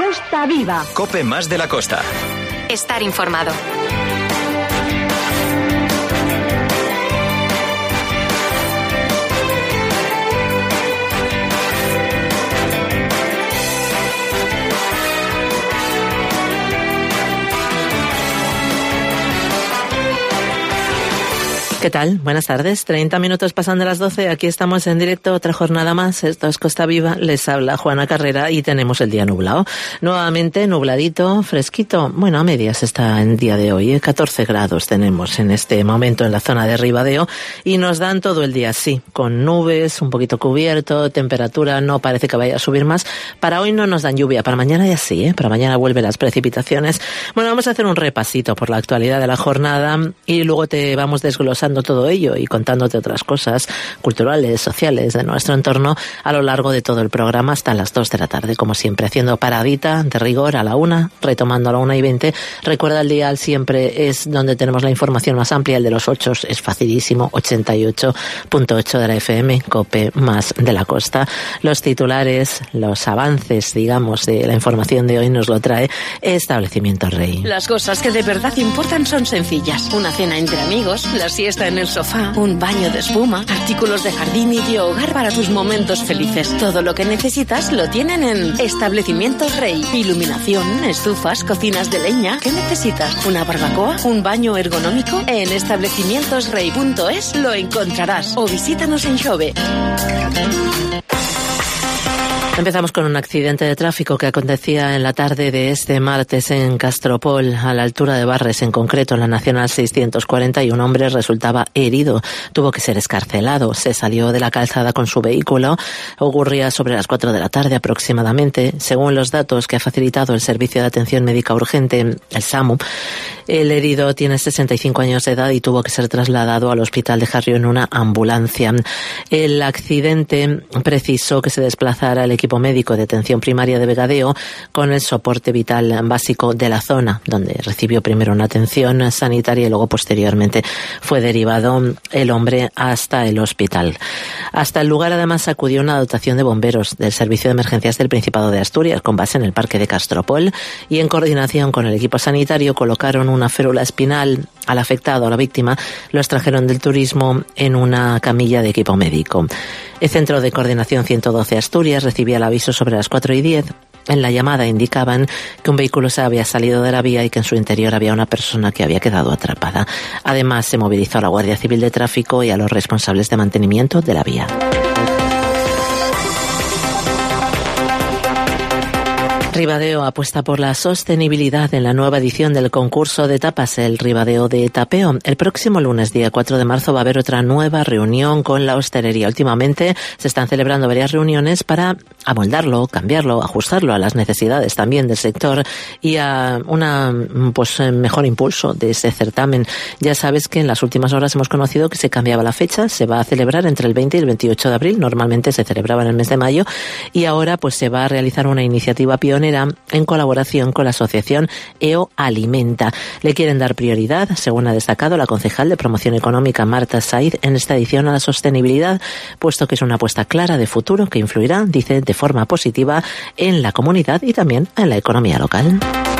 Costa Viva. COPE más de la costa. Estar informado. ¿Qué tal? Buenas tardes. 30 minutos pasan de las 12. Aquí estamos en directo, otra jornada más. Esto es Costa Viva. Les habla Juana Carrera y tenemos el día nublado. Nuevamente nubladito, fresquito. Bueno, a medias está el día de hoy. 14 grados tenemos en este momento en la zona de Ribadeo y nos dan todo el día así, con nubes, un poquito cubierto, temperatura no parece que vaya a subir más. Para hoy no nos dan lluvia, para mañana ya sí, Para mañana vuelven las precipitaciones. Bueno, vamos a hacer un repasito por la actualidad de la jornada y luego te vamos desglosando todo ello y contándote otras cosas culturales, sociales de nuestro entorno a lo largo de todo el programa hasta las 2 de la tarde, como siempre, haciendo paradita de rigor a la 1, retomando a la 1:20. Recuerda, el dial siempre es donde tenemos la información más amplia, el de los 8 es facilísimo, 88.8 de la FM, COPE más de la costa. Los titulares, los avances, digamos, de la información de hoy nos lo trae Establecimiento Rey. Las cosas que de verdad importan son sencillas. Una cena entre amigos, la siesta en el sofá, un baño de espuma, artículos de jardín y de hogar para tus momentos felices. Todo lo que necesitas lo tienen en Establecimientos Rey. Iluminación, estufas, cocinas de leña. ¿Qué necesitas? ¿Una barbacoa? ¿Un baño ergonómico? En establecimientosrey.es lo encontrarás o visítanos en Xove. Empezamos con un accidente de tráfico que acontecía en la tarde de este martes en Castropol, a la altura de Barres, en concreto en la Nacional 640, y un hombre resultaba herido. Tuvo que ser excarcelado. Se salió de la calzada con su vehículo. Ocurría sobre las 4 de la tarde aproximadamente. Según los datos que ha facilitado el Servicio de Atención Médica Urgente, el SAMU, el herido tiene 65 años de edad y tuvo que ser trasladado al hospital de Jarrio en una ambulancia. El accidente precisó que se desplazara el equipo médico de atención primaria de Vegadeo con el soporte vital básico de la zona, donde recibió primero una atención sanitaria y luego posteriormente fue derivado el hombre hasta el hospital. Hasta el lugar además acudió una dotación de bomberos del Servicio de Emergencias del Principado de Asturias con base en el Parque de Castropol y en coordinación con el equipo sanitario colocaron una férula espinal al afectado, a la víctima, lo extrajeron del turismo en una camilla de equipo médico. El Centro de Coordinación 112 Asturias recibía el aviso sobre las 4:10. En la llamada indicaban que un vehículo se había salido de la vía y que en su interior había una persona que había quedado atrapada. Además, se movilizó a la Guardia Civil de Tráfico y a los responsables de mantenimiento de la vía. Ribadeo apuesta por la sostenibilidad en la nueva edición del concurso de tapas, el Ribadeo de Tapeo. El próximo lunes, día 4 de marzo, va a haber otra nueva reunión con la hostelería. Últimamente se están celebrando varias reuniones para amoldarlo, cambiarlo, ajustarlo a las necesidades también del sector y a mejor impulso de ese certamen. Ya sabes que en las últimas horas hemos conocido que se cambiaba la fecha, se va a celebrar entre el 20 y el 28 de abril, normalmente se celebraba en el mes de mayo, y ahora pues se va a realizar una iniciativa pionera en colaboración con la asociación EO Alimenta. Le quieren dar prioridad, según ha destacado la concejal de Promoción Económica Marta Saiz, en esta edición a la sostenibilidad, puesto que es una apuesta clara de futuro que influirá, dice, de forma positiva en la comunidad y también en la economía local.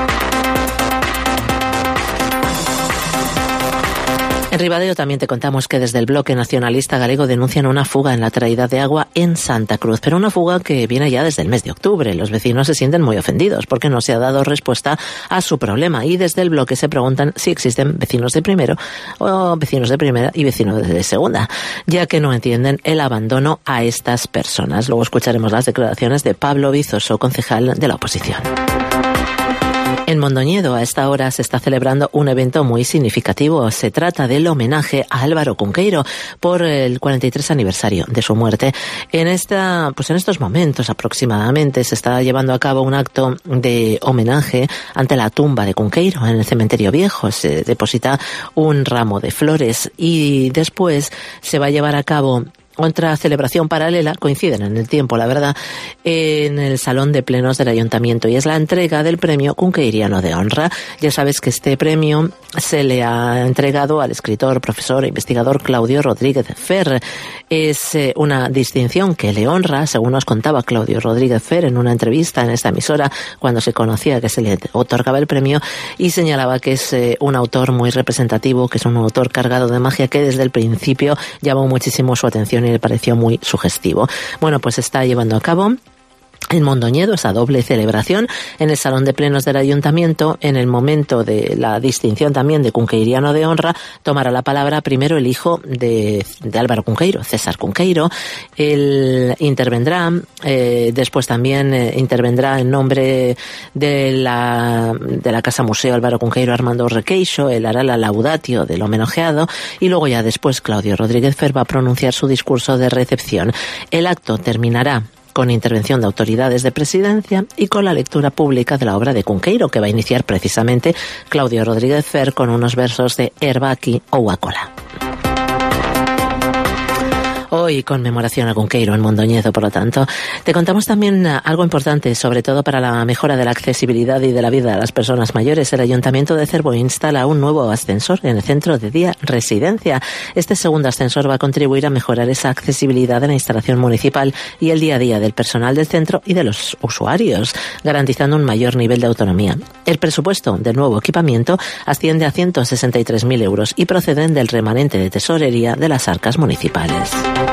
En Ribadeo también te contamos que desde el Bloque Nacionalista Galego denuncian una fuga en la traída de agua en Santa Cruz, pero una fuga que viene ya desde el mes de octubre. Los vecinos se sienten muy ofendidos porque no se ha dado respuesta a su problema y desde el bloque se preguntan si existen vecinos de primero o vecinos de primera y vecinos de segunda, ya que no entienden el abandono a estas personas. Luego escucharemos las declaraciones de Pablo Vizoso, concejal de la oposición. En Mondoñedo, a esta hora, se está celebrando un evento muy significativo. Se trata del homenaje a Álvaro Cunqueiro por el 43 aniversario de su muerte. En estos momentos aproximadamente se está llevando a cabo un acto de homenaje ante la tumba de Cunqueiro en el cementerio viejo. Se deposita un ramo de flores y después se va a llevar a cabo otra celebración paralela, coinciden en el tiempo, la verdad, en el Salón de Plenos del Ayuntamiento, y es la entrega del premio Cunqueiriano de Honra. Ya sabes que este premio se le ha entregado al escritor, profesor e investigador Claudio Rodríguez Fer. Es una distinción que le honra, según nos contaba Claudio Rodríguez Fer en una entrevista en esta emisora cuando se conocía que se le otorgaba el premio, y señalaba que es un autor muy representativo, que es un autor cargado de magia que desde el principio llamó muchísimo su atención y le pareció muy sugestivo. Bueno, pues está llevando a cabo en Mondoñedo esa doble celebración en el Salón de Plenos del Ayuntamiento. En el momento de la distinción también de Cunqueiriano de Honra tomará la palabra primero el hijo de Álvaro Cunqueiro, César Cunqueiro. Él intervendrá, después también intervendrá en nombre de la Casa Museo Álvaro Cunqueiro Armando Requeixo. Él hará la laudatio del homenajeado y luego ya después Claudio Rodríguez Fer va a pronunciar su discurso de recepción. El acto terminará con intervención de autoridades de presidencia y con la lectura pública de la obra de Cunqueiro, que va a iniciar precisamente Claudio Rodríguez Fer con unos versos de Herbaki Ouakola. Hoy conmemoración a Cunqueiro en Mondoñedo, por lo tanto. Te contamos también algo importante, sobre todo para la mejora de la accesibilidad y de la vida de las personas mayores. El Ayuntamiento de Cervo instala un nuevo ascensor en el centro de día residencia. Este segundo ascensor va a contribuir a mejorar esa accesibilidad de la instalación municipal y el día a día del personal del centro y de los usuarios, garantizando un mayor nivel de autonomía. El presupuesto del nuevo equipamiento asciende a 163.000 euros y proceden del remanente de tesorería de las arcas municipales.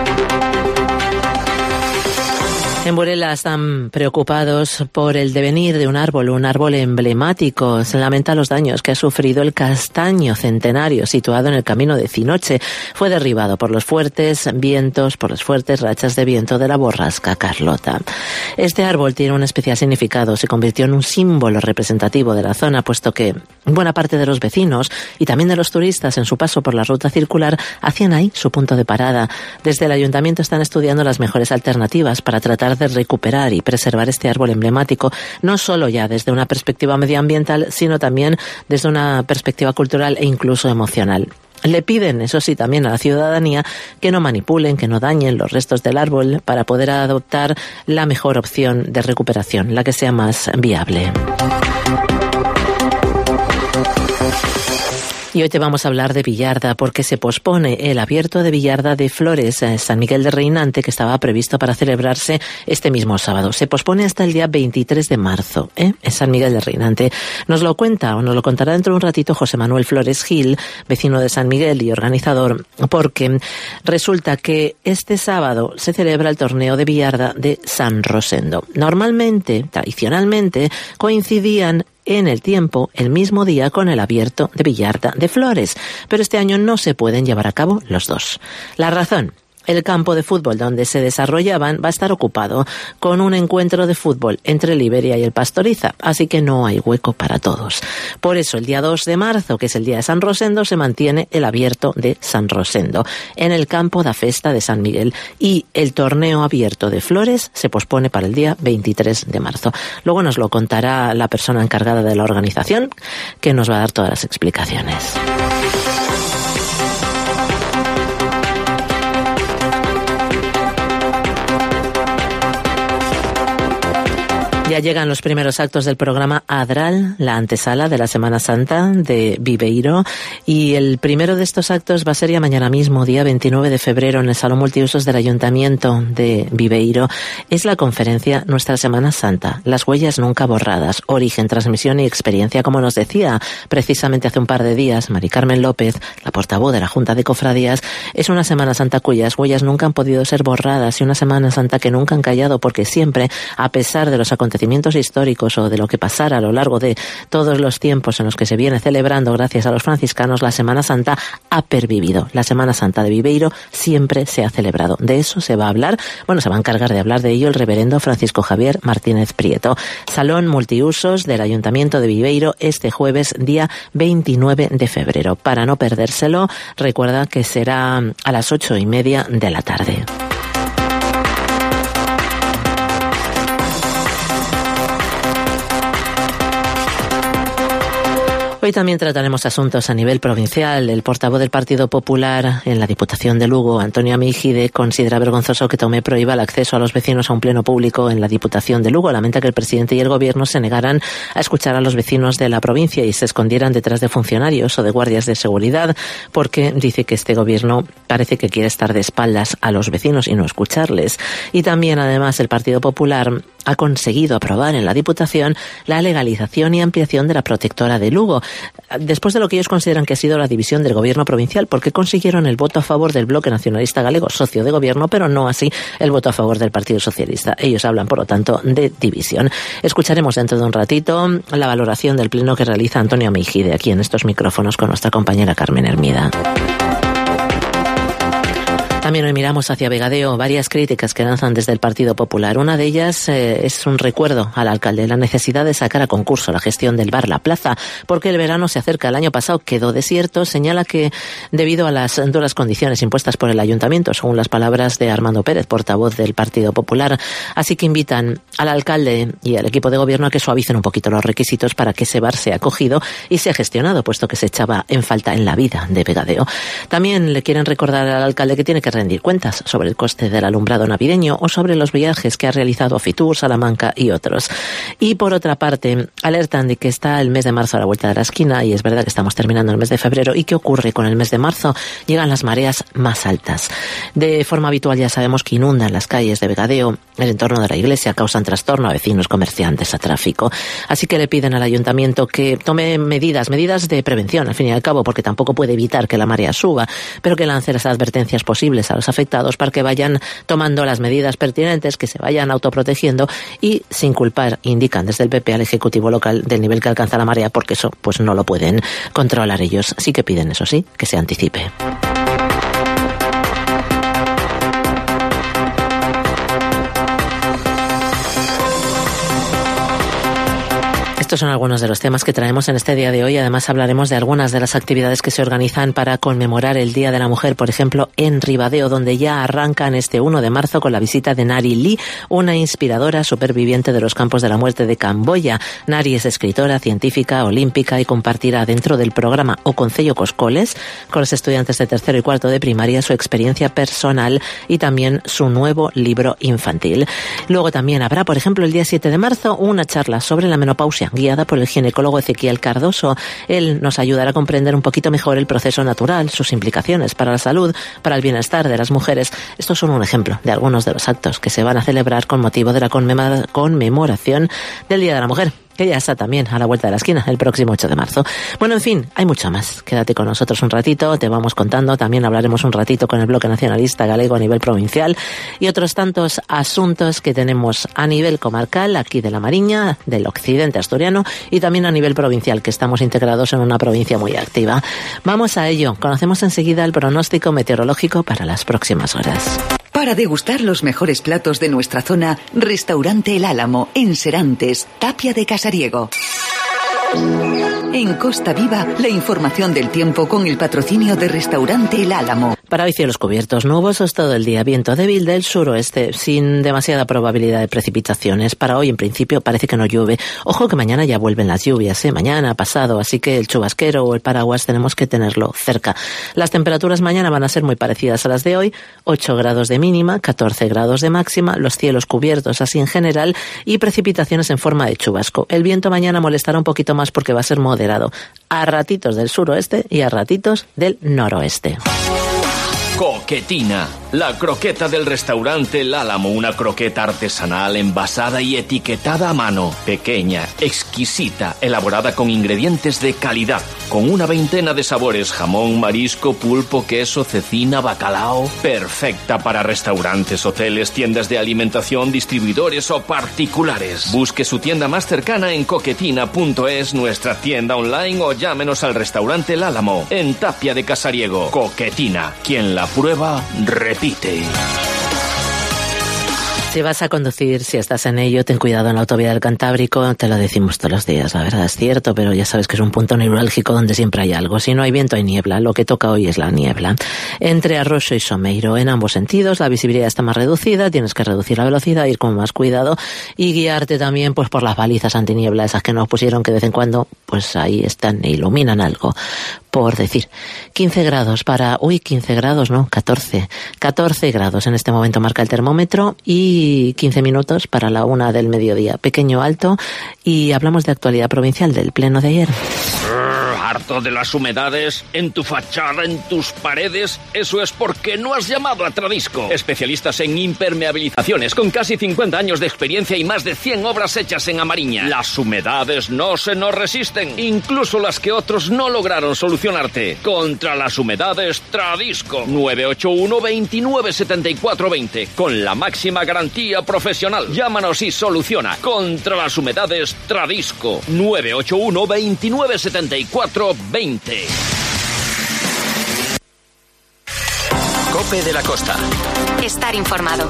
En Burela están preocupados por el devenir de un árbol emblemático. Se lamenta los daños que ha sufrido el castaño centenario situado en el camino de Cinoche. Fue derribado por los fuertes vientos, por las fuertes rachas de viento de la borrasca Carlota. Este árbol tiene un especial significado. Se convirtió en un símbolo representativo de la zona, puesto que buena parte de los vecinos y también de los turistas en su paso por la ruta circular hacían ahí su punto de parada. Desde el ayuntamiento están estudiando las mejores alternativas para tratar de recuperar y preservar este árbol emblemático, no solo ya desde una perspectiva medioambiental, sino también desde una perspectiva cultural e incluso emocional. Le piden, eso sí, también a la ciudadanía que no manipulen, que no dañen los restos del árbol para poder adoptar la mejor opción de recuperación, la que sea más viable. Y hoy te vamos a hablar de Villarda porque se pospone el abierto de Villarda de Flores San Miguel de Reinante, que estaba previsto para celebrarse este mismo sábado. Se pospone hasta el día 23 de marzo, en San Miguel de Reinante. Nos lo contará dentro de un ratito José Manuel Flores Gil, vecino de San Miguel y organizador, porque resulta que este sábado se celebra el torneo de Villarda de San Rosendo. Normalmente, tradicionalmente, coincidían en el tiempo, el mismo día, con el abierto de Villarda de Flores, pero este año no se pueden llevar a cabo los dos. La razón: el campo de fútbol donde se desarrollaban va a estar ocupado con un encuentro de fútbol entre el Iberia y el Pastoriza, así que no hay hueco para todos. Por eso el día 2 de marzo, que es el día de San Rosendo, se mantiene el abierto de San Rosendo en el campo da Festa de San Miguel, y el torneo abierto de Flores se pospone para el día 23 de marzo. Luego nos lo contará la persona encargada de la organización, que nos va a dar todas las explicaciones. Ya llegan los primeros actos del programa Adral, la antesala de la Semana Santa de Viveiro, y el primero de estos actos va a ser ya mañana mismo, día 29 de febrero, en el Salón Multiusos del Ayuntamiento de Viveiro. Es la conferencia Nuestra Semana Santa, las huellas nunca borradas, origen, transmisión y experiencia, como nos decía precisamente hace un par de días Mari Carmen López, la portavoz de la Junta de Cofradías. Es una Semana Santa cuyas huellas nunca han podido ser borradas, y una Semana Santa que nunca han callado, porque siempre, a pesar de los acontecimientos históricos o de lo que pasara a lo largo de todos los tiempos en los que se viene celebrando gracias a los franciscanos, la Semana Santa ha pervivido. La Semana Santa de Viveiro siempre se ha celebrado. De eso se va a hablar, se va a encargar de hablar de ello el reverendo Francisco Javier Martínez Prieto. Salón Multiusos del Ayuntamiento de Viveiro este jueves, día 29 de febrero. Para no perdérselo, recuerda que será a las 8:30 de la tarde. Hoy también trataremos asuntos a nivel provincial. El portavoz del Partido Popular en la Diputación de Lugo, Antonio Amígide, considera vergonzoso que Tomé prohíba el acceso a los vecinos a un pleno público en la Diputación de Lugo. Lamenta que el presidente y el gobierno se negaran a escuchar a los vecinos de la provincia y se escondieran detrás de funcionarios o de guardias de seguridad, porque dice que este gobierno parece que quiere estar de espaldas a los vecinos y no escucharles. Y también, además, el Partido Popular ha conseguido aprobar en la Diputación la legalización y ampliación de la protectora de Lugo, después de lo que ellos consideran que ha sido la división del gobierno provincial, porque consiguieron el voto a favor del Bloque Nacionalista Galego, socio de gobierno, pero no así el voto a favor del Partido Socialista. Ellos hablan, por lo tanto, de división. Escucharemos dentro de un ratito la valoración del pleno que realiza Antonio Amígide aquí en estos micrófonos con nuestra compañera Carmen Hermida. También hoy miramos hacia Vegadeo, varias críticas que lanzan desde el Partido Popular. Una de ellas es un recuerdo al alcalde, la necesidad de sacar a concurso la gestión del bar La Plaza, porque el verano se acerca. El año pasado quedó desierto. Señala que debido a las duras condiciones impuestas por el ayuntamiento, según las palabras de Armando Pérez, portavoz del Partido Popular. Así que invitan al alcalde y al equipo de gobierno a que suavicen un poquito los requisitos para que ese bar sea acogido y sea gestionado, puesto que se echaba en falta en la vida de Vegadeo. También le quieren recordar al alcalde que tiene que rendir cuentas sobre el coste del alumbrado navideño o sobre los viajes que ha realizado a Fitur, Salamanca y otros. Y por otra parte, alertan de que está el mes de marzo a la vuelta de la esquina y es verdad que estamos terminando el mes de febrero. ¿Y qué ocurre con el mes de marzo? Llegan las mareas más altas. De forma habitual ya sabemos que inundan las calles de Vegadeo, el entorno de la iglesia, causan trastorno a vecinos, comerciantes, a tráfico. Así que le piden al ayuntamiento que tome medidas de prevención, al fin y al cabo, porque tampoco puede evitar que la marea suba, pero que lance las advertencias posibles a los afectados para que vayan tomando las medidas pertinentes, que se vayan autoprotegiendo y sin culpar, indican desde el PP al Ejecutivo local del nivel que alcanza la marea, porque eso pues no lo pueden controlar ellos. Sí que piden, eso sí, que se anticipe. Estos son algunos de los temas que traemos en este día de hoy. Además, hablaremos de algunas de las actividades que se organizan para conmemorar el Día de la Mujer, por ejemplo, en Ribadeo, donde ya arrancan este 1 de marzo con la visita de Nari Lee, una inspiradora superviviente de los campos de la muerte de Camboya. Nari es escritora, científica, olímpica y compartirá dentro del programa O Concello Coscoles con los estudiantes de tercero y cuarto de primaria su experiencia personal y también su nuevo libro infantil. Luego también habrá, por ejemplo, el día 7 de marzo, una charla sobre la menopausia, guiada por el ginecólogo Ezequiel Cardoso. Él nos ayudará a comprender un poquito mejor el proceso natural, sus implicaciones para la salud, para el bienestar de las mujeres. Estos son un ejemplo de algunos de los actos que se van a celebrar con motivo de la conmemoración del Día de la Mujer, que ya está también a la vuelta de la esquina, el próximo 8 de marzo. Bueno, en fin, hay mucho más. Quédate con nosotros un ratito, te vamos contando. También hablaremos un ratito con el Bloque Nacionalista Galego a nivel provincial y otros tantos asuntos que tenemos a nivel comarcal, aquí de la Mariña, del occidente asturiano, y también a nivel provincial, que estamos integrados en una provincia muy activa. Vamos a ello. Conocemos enseguida el pronóstico meteorológico para las próximas horas. Para degustar los mejores platos de nuestra zona, Restaurante El Álamo, en Serantes, Tapia de Casariego. En Costa Viva, la información del tiempo con el patrocinio de Restaurante El Álamo. Para hoy cielos cubiertos, nubosos todo el día, viento débil del suroeste, sin demasiada probabilidad de precipitaciones. Para hoy, en principio, parece que no llueve. Ojo que mañana ya vuelven las lluvias, mañana, pasado, así que el chubasquero o el paraguas tenemos que tenerlo cerca. Las temperaturas mañana van a ser muy parecidas a las de hoy, 8 grados de mínima, 14 grados de máxima, los cielos cubiertos así en general y precipitaciones en forma de chubasco. El viento mañana molestará un poquito más porque va a ser moderado, a ratitos del suroeste y a ratitos del noroeste. Coquetina, la croqueta del restaurante El Álamo, una croqueta artesanal envasada y etiquetada a mano, pequeña, exquisita, elaborada con ingredientes de calidad, con una veintena de sabores, jamón, marisco, pulpo, queso, cecina, bacalao, perfecta para restaurantes, hoteles, tiendas de alimentación, distribuidores o particulares. Busque su tienda más cercana en coquetina.es, nuestra tienda online o llámenos al restaurante El Álamo, en Tapia de Casariego. Coquetina, quien la prueba, repite. Si vas a conducir, si estás en ello, ten cuidado en la autovía del Cantábrico, te lo decimos todos los días, la verdad es cierto, pero ya sabes que es un punto neurálgico donde siempre hay algo. Si no hay viento hay niebla, lo que toca hoy es la niebla. Entre Arroxo y Someiro, en ambos sentidos, la visibilidad está más reducida, tienes que reducir la velocidad, ir con más cuidado y guiarte también pues por las balizas antiniebla, esas que nos pusieron que de vez en cuando, pues ahí están e iluminan algo. Por decir, 15 grados para... 15 grados, no, 14. 14 grados en este momento marca el termómetro y 15 minutos para la 1 del mediodía. Pequeño alto y hablamos de actualidad provincial del pleno de ayer. ¿Harto de las humedades en tu fachada, en tus paredes? Eso es porque no has llamado a Tradisco. Especialistas en impermeabilizaciones con casi 50 años de experiencia y más de 100 obras hechas en Amariña. Las humedades no se nos resisten, incluso las que otros no lograron solucionarte. Contra las humedades, Tradisco. 981 29 74 20. Con la máxima garantía profesional. Llámanos y soluciona. Contra las humedades, Tradisco. 981 29 74 20. COPE de la Costa. Estar informado.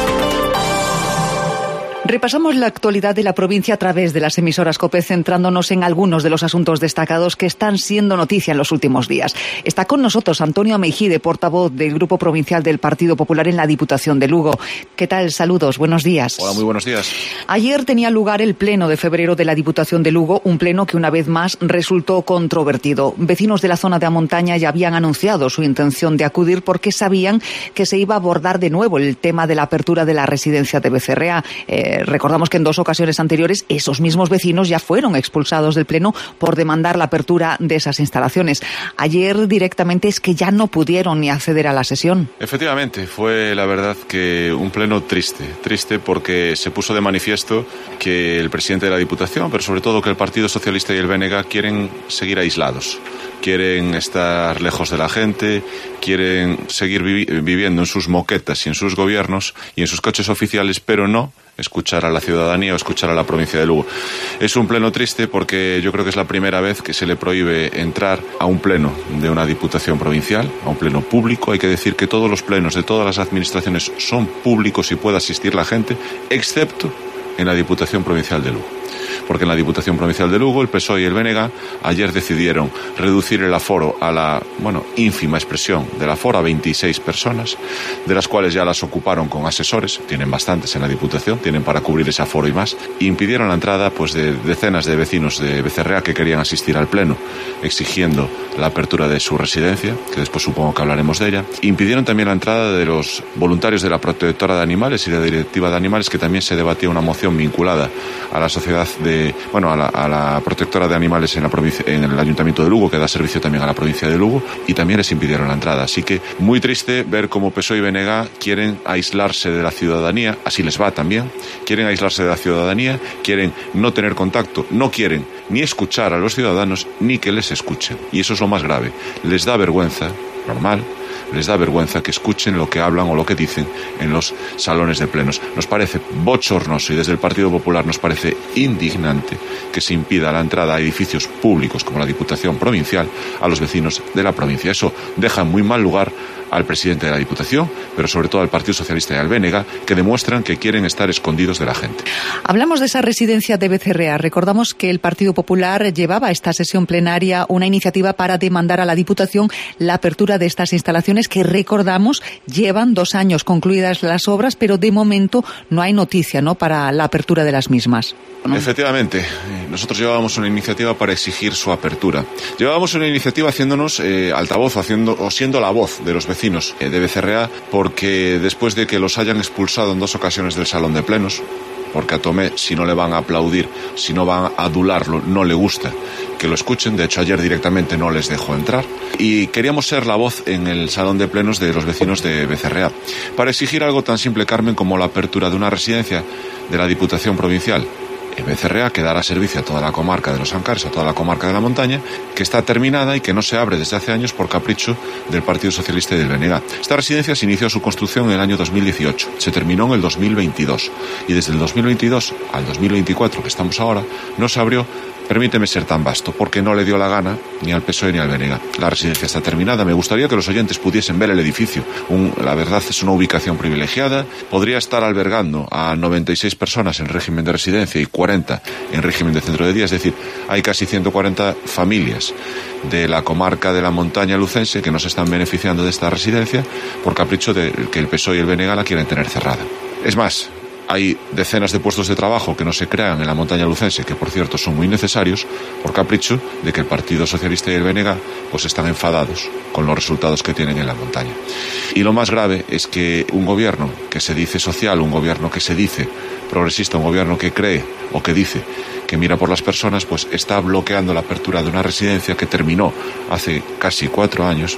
Repasamos la actualidad de la provincia a través de las emisoras COPE, centrándonos en algunos de los asuntos destacados que están siendo noticia en los últimos días. Está con nosotros Antonio Ameijide, portavoz del Grupo Provincial del Partido Popular en la Diputación de Lugo. ¿Qué tal? Saludos, buenos días. Hola, muy buenos días. Ayer tenía lugar el pleno de febrero de la Diputación de Lugo, un pleno que una vez más resultó controvertido. Vecinos de la zona de la montaña ya habían anunciado su intención de acudir porque sabían que se iba a abordar de nuevo el tema de la apertura de la residencia de Becerrea. Recordamos que en 2 ocasiones anteriores esos mismos vecinos ya fueron expulsados del pleno por demandar la apertura de esas instalaciones. Ayer directamente es que ya no pudieron ni acceder a la sesión. Efectivamente, fue la verdad que un pleno triste porque se puso de manifiesto que el presidente de la Diputación, pero sobre todo que el Partido Socialista y el BNG quieren seguir aislados. Quieren estar lejos de la gente, quieren seguir viviendo en sus moquetas y en sus gobiernos y en sus coches oficiales, pero no escuchar a la ciudadanía o escuchar a la provincia de Lugo. Es un pleno triste porque yo creo que es la primera vez que se le prohíbe entrar a un pleno de una diputación provincial, a un pleno público. Hay que decir que todos los plenos de todas las administraciones son públicos y puede asistir la gente, excepto en la Diputación Provincial de Lugo. Porque en la Diputación Provincial de Lugo, el PSOE y el BNG ayer decidieron reducir el aforo a la, ínfima expresión del aforo a 26 personas, de las cuales ya las ocuparon con asesores, tienen bastantes en la Diputación, tienen para cubrir ese aforo y más, e impidieron la entrada de decenas de vecinos de Becerrea que querían asistir al pleno, exigiendo la apertura de su residencia, que después supongo que hablaremos de ella. Impidieron también la entrada de los voluntarios de la Protectora de Animales y de la Directiva de Animales, que también se debatía una moción vinculada a la sociedad a la Protectora de Animales en el Ayuntamiento de Lugo, que da servicio también a la provincia de Lugo, y también les impidieron la entrada. Así que muy triste ver cómo PSOE y BNG quieren aislarse de la ciudadanía, así les va también, quieren aislarse de la ciudadanía, quieren no tener contacto, no quieren ni escuchar a los ciudadanos ni que les escuchen. Y eso es lo más grave. Les da vergüenza, normal, les da vergüenza que escuchen lo que hablan o lo que dicen en los salones de plenos. Nos parece bochornoso y desde el Partido Popular nos parece indignante que se impida la entrada a edificios públicos como la Diputación Provincial a los vecinos de la provincia. Eso deja en muy mal lugar al presidente de la Diputación, pero sobre todo al Partido Socialista y al BNG, que demuestran que quieren estar escondidos de la gente. Hablamos de esa residencia de Becerrea. Recordamos que el Partido Popular llevaba a esta sesión plenaria una iniciativa para demandar a la Diputación la apertura de estas instalaciones que, recordamos, llevan 2 años concluidas las obras, pero de momento no hay noticia, para la apertura de las mismas. Efectivamente, nosotros llevábamos una iniciativa para exigir su apertura. Llevábamos una iniciativa haciéndonos altavoz o siendo la voz de los vecinos de Becerrea, porque después de que los hayan expulsado en 2 ocasiones del salón de plenos, porque a Tomé, si no le van a aplaudir, si no van a adularlo, no le gusta que lo escuchen. De hecho, ayer directamente no les dejó entrar. Y queríamos ser la voz en el salón de plenos de los vecinos de Becerrea para exigir algo tan simple, Carmen, como la apertura de una residencia de la Diputación Provincial en Becerrea, que dará servicio a toda la comarca de los Ancares, a toda la comarca de la montaña, que está terminada y que no se abre desde hace años por capricho del Partido Socialista y del BNG. Esta residencia se inició su construcción en el año 2018, se terminó en el 2022 y desde el 2022 al 2024, que estamos ahora, no se abrió Permíteme ser tan vasto, porque no le dio la gana ni al PSOE ni al BNG. La residencia está terminada. Me gustaría que los oyentes pudiesen ver el edificio. La verdad es una ubicación privilegiada. Podría estar albergando a 96 personas en régimen de residencia y 40 en régimen de centro de día. Es decir, hay casi 140 familias de la comarca de la montaña lucense que no se están beneficiando de esta residencia por capricho de que el PSOE y el BNG la quieren tener cerrada. Es más, hay decenas de puestos de trabajo que no se crean en la montaña lucense, que por cierto son muy necesarios, por capricho de que el Partido Socialista y el BNG pues están enfadados con los resultados que tienen en la montaña. Y lo más grave es que un gobierno que se dice social, un gobierno que se dice progresista, un gobierno que cree o que dice que mira por las personas, pues está bloqueando la apertura de una residencia que terminó hace casi 4 años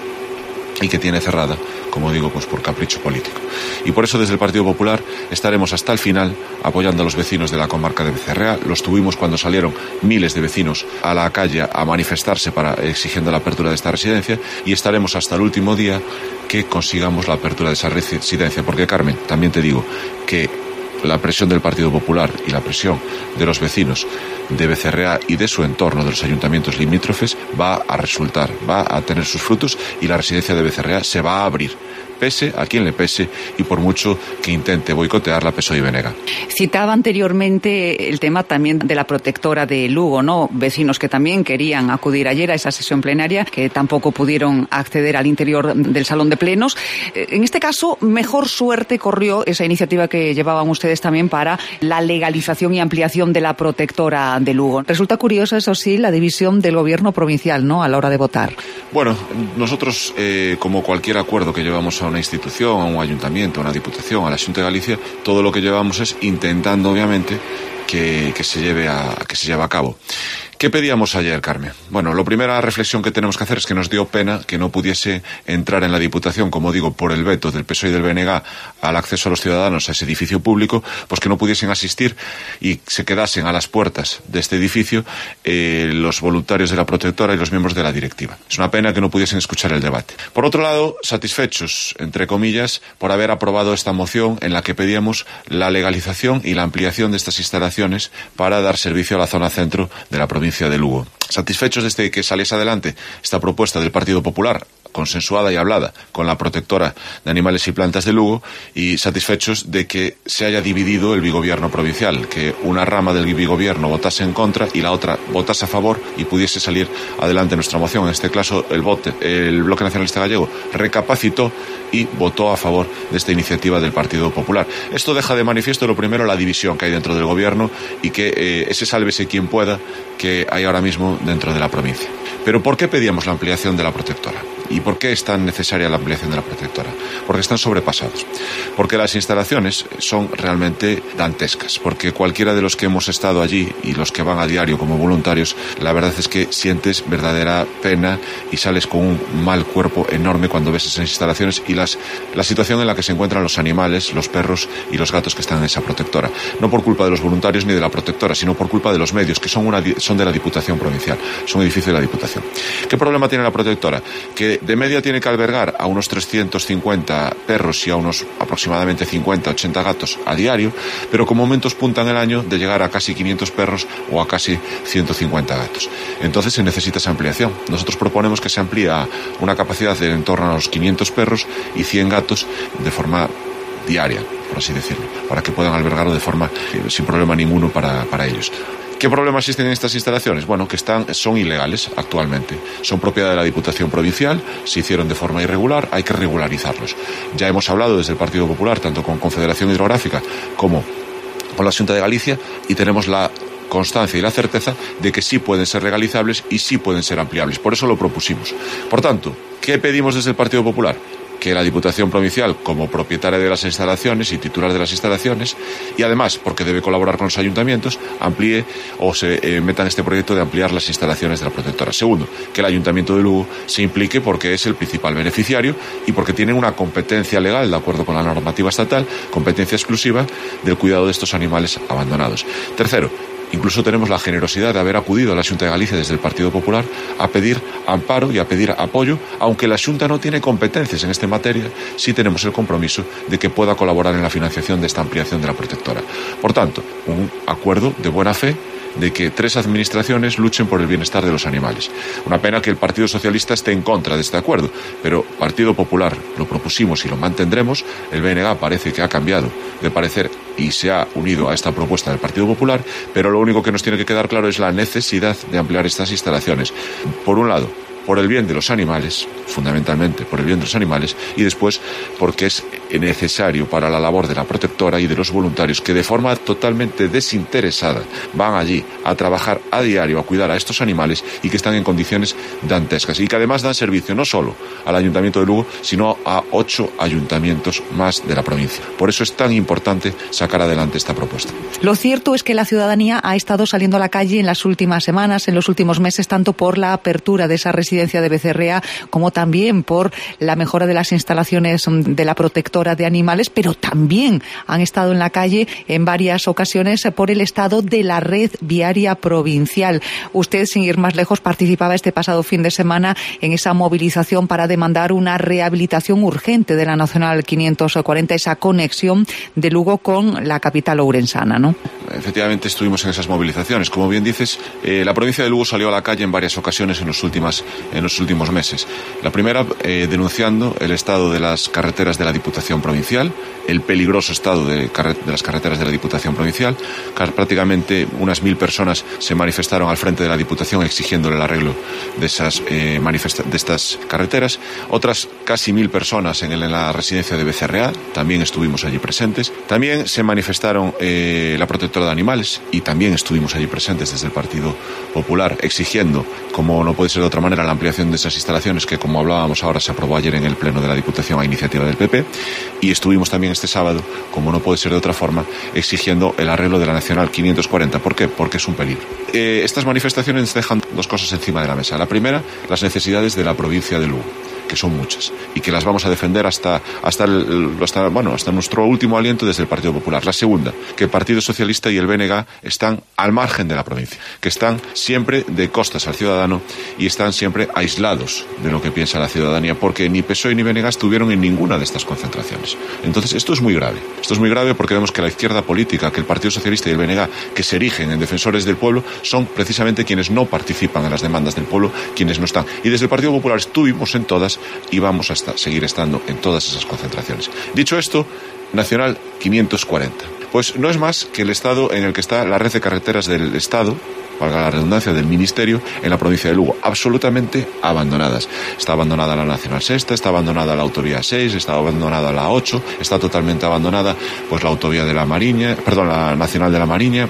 y que tiene cerrada, como digo, pues por capricho político. Y por eso desde el Partido Popular estaremos hasta el final apoyando a los vecinos de la comarca de Becerrea. Los tuvimos cuando salieron miles de vecinos a la calle a manifestarse exigiendo la apertura de esta residencia, y estaremos hasta el último día que consigamos la apertura de esa residencia, porque, Carmen, también te digo que la presión del Partido Popular y la presión de los vecinos de Becerrea y de su entorno, de los ayuntamientos limítrofes, va a resultar, va a tener sus frutos, y la residencia de Becerrea se va a abrir, pese a quien le pese y por mucho que intente boicotear la PSOE y BNG. Citaba anteriormente el tema también de la protectora de Lugo, ¿no? Vecinos que también querían acudir ayer a esa sesión plenaria, que tampoco pudieron acceder al interior del salón de plenos. En este caso, mejor suerte corrió esa iniciativa que llevaban ustedes también para la legalización y ampliación de la protectora de Lugo. Resulta curiosa, eso sí, la división del gobierno provincial, ¿no?, a la hora de votar. Bueno, nosotros, como cualquier acuerdo que llevamos a una institución, a un ayuntamiento, a una diputación, a la Xunta de Galicia, todo lo que llevamos es intentando, obviamente, que se lleve a cabo. ¿Qué pedíamos ayer, Carmen? Bueno, la primera reflexión que tenemos que hacer es que nos dio pena que no pudiese entrar en la Diputación, como digo, por el veto del PSOE y del BNG al acceso a los ciudadanos a ese edificio público, pues que no pudiesen asistir y se quedasen a las puertas de este edificio los voluntarios de la protectora y los miembros de la directiva. Es una pena que no pudiesen escuchar el debate. Por otro lado, satisfechos, entre comillas, por haber aprobado esta moción en la que pedíamos la legalización y la ampliación de estas instalaciones para dar servicio a la zona centro de la provincia de Lugo. Satisfechos desde que saliese adelante esta propuesta del Partido Popular, consensuada y hablada con la protectora de animales y plantas de Lugo, y satisfechos de que se haya dividido el bigobierno provincial, que una rama del bigobierno votase en contra y la otra votase a favor y pudiese salir adelante nuestra moción. En este caso, el Bloque Nacionalista Gallego recapacitó y votó a favor de esta iniciativa del Partido Popular. Esto deja de manifiesto, lo primero, la división que hay dentro del gobierno y que ese sálvese quien pueda que hay ahora mismo dentro de la provincia. Pero ¿por qué pedíamos la ampliación de la protectora? ¿Y por qué es tan necesaria la ampliación de la protectora? Porque están sobrepasados. Porque las instalaciones son realmente dantescas. Porque cualquiera de los que hemos estado allí y los que van a diario como voluntarios, la verdad es que sientes verdadera pena y sales con un mal cuerpo enorme cuando ves esas instalaciones y la situación en la que se encuentran los animales, los perros y los gatos que están en esa protectora. No por culpa de los voluntarios ni de la protectora, sino por culpa de los medios, que son de la Diputación Provincial. Son edificios de la Diputación. ¿Qué problema tiene la protectora? Que de media tiene que albergar a unos 350 perros y a unos aproximadamente 50-80 gatos a diario, pero con momentos punta en el año de llegar a casi 500 perros o a casi 150 gatos. Entonces se necesita esa ampliación. Nosotros proponemos que se amplíe a una capacidad de en torno a los 500 perros y 100 gatos de forma diaria, por así decirlo, para que puedan albergarlo de forma sin problema ninguno para ellos. ¿Qué problemas existen en estas instalaciones? Bueno, que son ilegales actualmente. Son propiedad de la Diputación Provincial, se hicieron de forma irregular, hay que regularizarlos. Ya hemos hablado desde el Partido Popular, tanto con Confederación Hidrográfica como con la Xunta de Galicia, y tenemos la constancia y la certeza de que sí pueden ser legalizables y sí pueden ser ampliables. Por eso lo propusimos. Por tanto, ¿qué pedimos desde el Partido Popular? Que la Diputación Provincial, como propietaria de las instalaciones y titular de las instalaciones, y además porque debe colaborar con los ayuntamientos, amplíe o se meta en este proyecto de ampliar las instalaciones de la protectora. Segundo, que el Ayuntamiento de Lugo se implique porque es el principal beneficiario y porque tiene una competencia legal, de acuerdo con la normativa estatal, competencia exclusiva del cuidado de estos animales abandonados. Tercero, incluso tenemos la generosidad de haber acudido a la Xunta de Galicia desde el Partido Popular a pedir amparo y a pedir apoyo, aunque la Xunta no tiene competencias en esta materia, sí tenemos el compromiso de que pueda colaborar en la financiación de esta ampliación de la protectora. Por tanto, un acuerdo de buena fe de que 3 administraciones luchen por el bienestar de los animales. Una pena que el Partido Socialista esté en contra de este acuerdo, pero Partido Popular lo propusimos y lo mantendremos. El BNG parece que ha cambiado de parecer y se ha unido a esta propuesta del Partido Popular, pero lo único que nos tiene que quedar claro es la necesidad de ampliar estas instalaciones. Por un lado, por el bien de los animales, fundamentalmente por el bien de los animales, y después porque es necesario para la labor de la protectora y de los voluntarios que de forma totalmente desinteresada van allí a trabajar a diario, a cuidar a estos animales y que están en condiciones dantescas y que además dan servicio no solo al Ayuntamiento de Lugo, sino a 8 ayuntamientos más de la provincia. Por eso es tan importante sacar adelante esta propuesta. Lo cierto es que la ciudadanía ha estado saliendo a la calle en las últimas semanas, en los últimos meses, tanto por la apertura de esa residencia de Becerrea como también por la mejora de las instalaciones de la protectora de animales, pero también han estado en la calle en varias ocasiones por el estado de la red viaria provincial. Usted, sin ir más lejos, participaba este pasado fin de semana en esa movilización para demandar una rehabilitación urgente de la Nacional 540, esa conexión de Lugo con la capital ourensana, ¿no? Efectivamente estuvimos en esas movilizaciones. Como bien dices, la provincia de Lugo salió a la calle en varias ocasiones en los últimos meses. La primera, denunciando el estado de las carreteras de la Diputación Provincial, el peligroso estado de las carreteras de la Diputación Provincial. Prácticamente unas 1000 personas se manifestaron al frente de la Diputación exigiéndole el arreglo de estas carreteras. Otras casi 1000 personas en la residencia de Becerrea, también estuvimos allí presentes. También se manifestaron la protectora de animales y también estuvimos allí presentes desde el Partido Popular exigiendo, como no puede ser de otra manera, la ampliación de esas instalaciones que, como hablábamos ahora, se aprobó ayer en el Pleno de la Diputación a iniciativa del PP. Y estuvimos también este sábado, como no puede ser de otra forma, exigiendo el arreglo de la Nacional 540. ¿Por qué? Porque es un peligro. Estas manifestaciones dejan 2 cosas encima de la mesa. La primera, las necesidades de la provincia de Lugo, que son muchas y que las vamos a defender hasta nuestro último aliento desde el Partido Popular. La segunda, que el Partido Socialista y el BNG están al margen de la provincia, que están siempre de costas al ciudadano y están siempre aislados de lo que piensa la ciudadanía, porque ni PSOE ni BNG estuvieron en ninguna de estas concentraciones. Entonces, esto es muy grave. Esto es muy grave porque vemos que la izquierda política, que el Partido Socialista y el BNG, que se erigen en defensores del pueblo, son precisamente quienes no participan en las demandas del pueblo, quienes no están. Y desde el Partido Popular estuvimos en todas y vamos a seguir estando en todas esas concentraciones. Dicho esto, Nacional 540. Pues no es más que el estado en el que está la red de carreteras del Estado, valga la redundancia, del Ministerio, en la provincia de Lugo, absolutamente abandonadas. Está abandonada la Nacional 6, está abandonada la Autovía 6, está abandonada la 8, está totalmente abandonada pues la Autovía de la Mariña, la Nacional de la Mariña,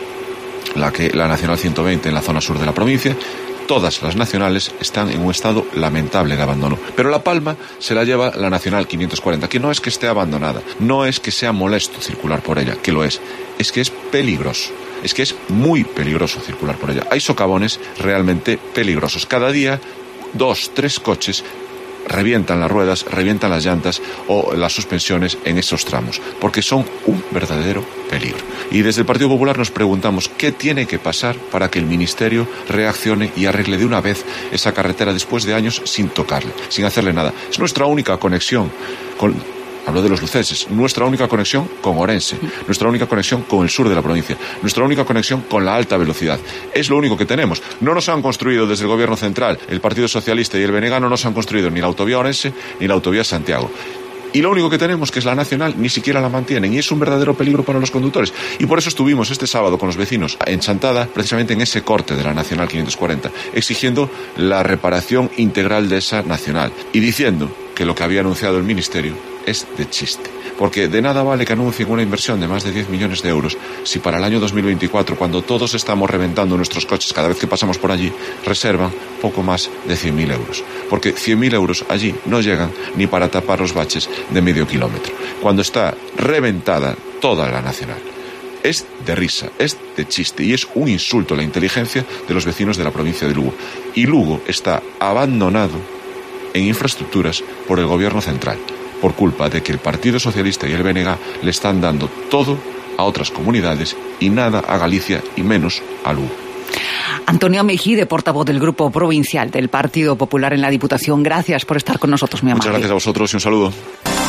la Nacional 120 en la zona sur de la provincia. Todas las nacionales están en un estado lamentable de abandono. Pero la palma se la lleva la Nacional 540, que no es que esté abandonada, no es que sea molesto circular por ella, que lo es que es peligroso. Es que es muy peligroso circular por ella. Hay socavones realmente peligrosos. Cada día 2, 3 coches revientan las ruedas, revientan las llantas o las suspensiones en esos tramos, porque son un verdadero peligro. Y desde el Partido Popular nos preguntamos qué tiene que pasar para que el Ministerio reaccione y arregle de una vez esa carretera después de años sin tocarle, sin hacerle nada. Es nuestra única conexión hablo de los lucenses, nuestra única conexión con Orense, nuestra única conexión con el sur de la provincia, nuestra única conexión con la alta velocidad. Es lo único que tenemos. No nos han construido desde el Gobierno Central, el Partido Socialista y el BNG no nos han construido ni la autovía Orense ni la autovía Santiago. Y lo único que tenemos, que es la Nacional, ni siquiera la mantienen y es un verdadero peligro para los conductores. Y por eso estuvimos este sábado con los vecinos en Chantada, precisamente en ese corte de la Nacional 540, exigiendo la reparación integral de esa Nacional y diciendo que lo que había anunciado el Ministerio es de chiste. Porque de nada vale que anuncien una inversión de más de 10 millones de euros si para el año 2024, cuando todos estamos reventando nuestros coches cada vez que pasamos por allí, reservan poco más de 100.000 euros. Porque 100.000 euros allí no llegan ni para tapar los baches de medio kilómetro, cuando está reventada toda la Nacional. Es de risa, es de chiste y es un insulto a la inteligencia de los vecinos de la provincia de Lugo. Y Lugo está abandonado en infraestructuras por el Gobierno Central, por culpa de que el Partido Socialista y el BNG le están dando todo a otras comunidades y nada a Galicia y menos a Lugo. Antonio Mejide, portavoz del Grupo Provincial del Partido Popular en la Diputación, gracias por estar con nosotros, mi amable. Muchas gracias a vosotros y un saludo.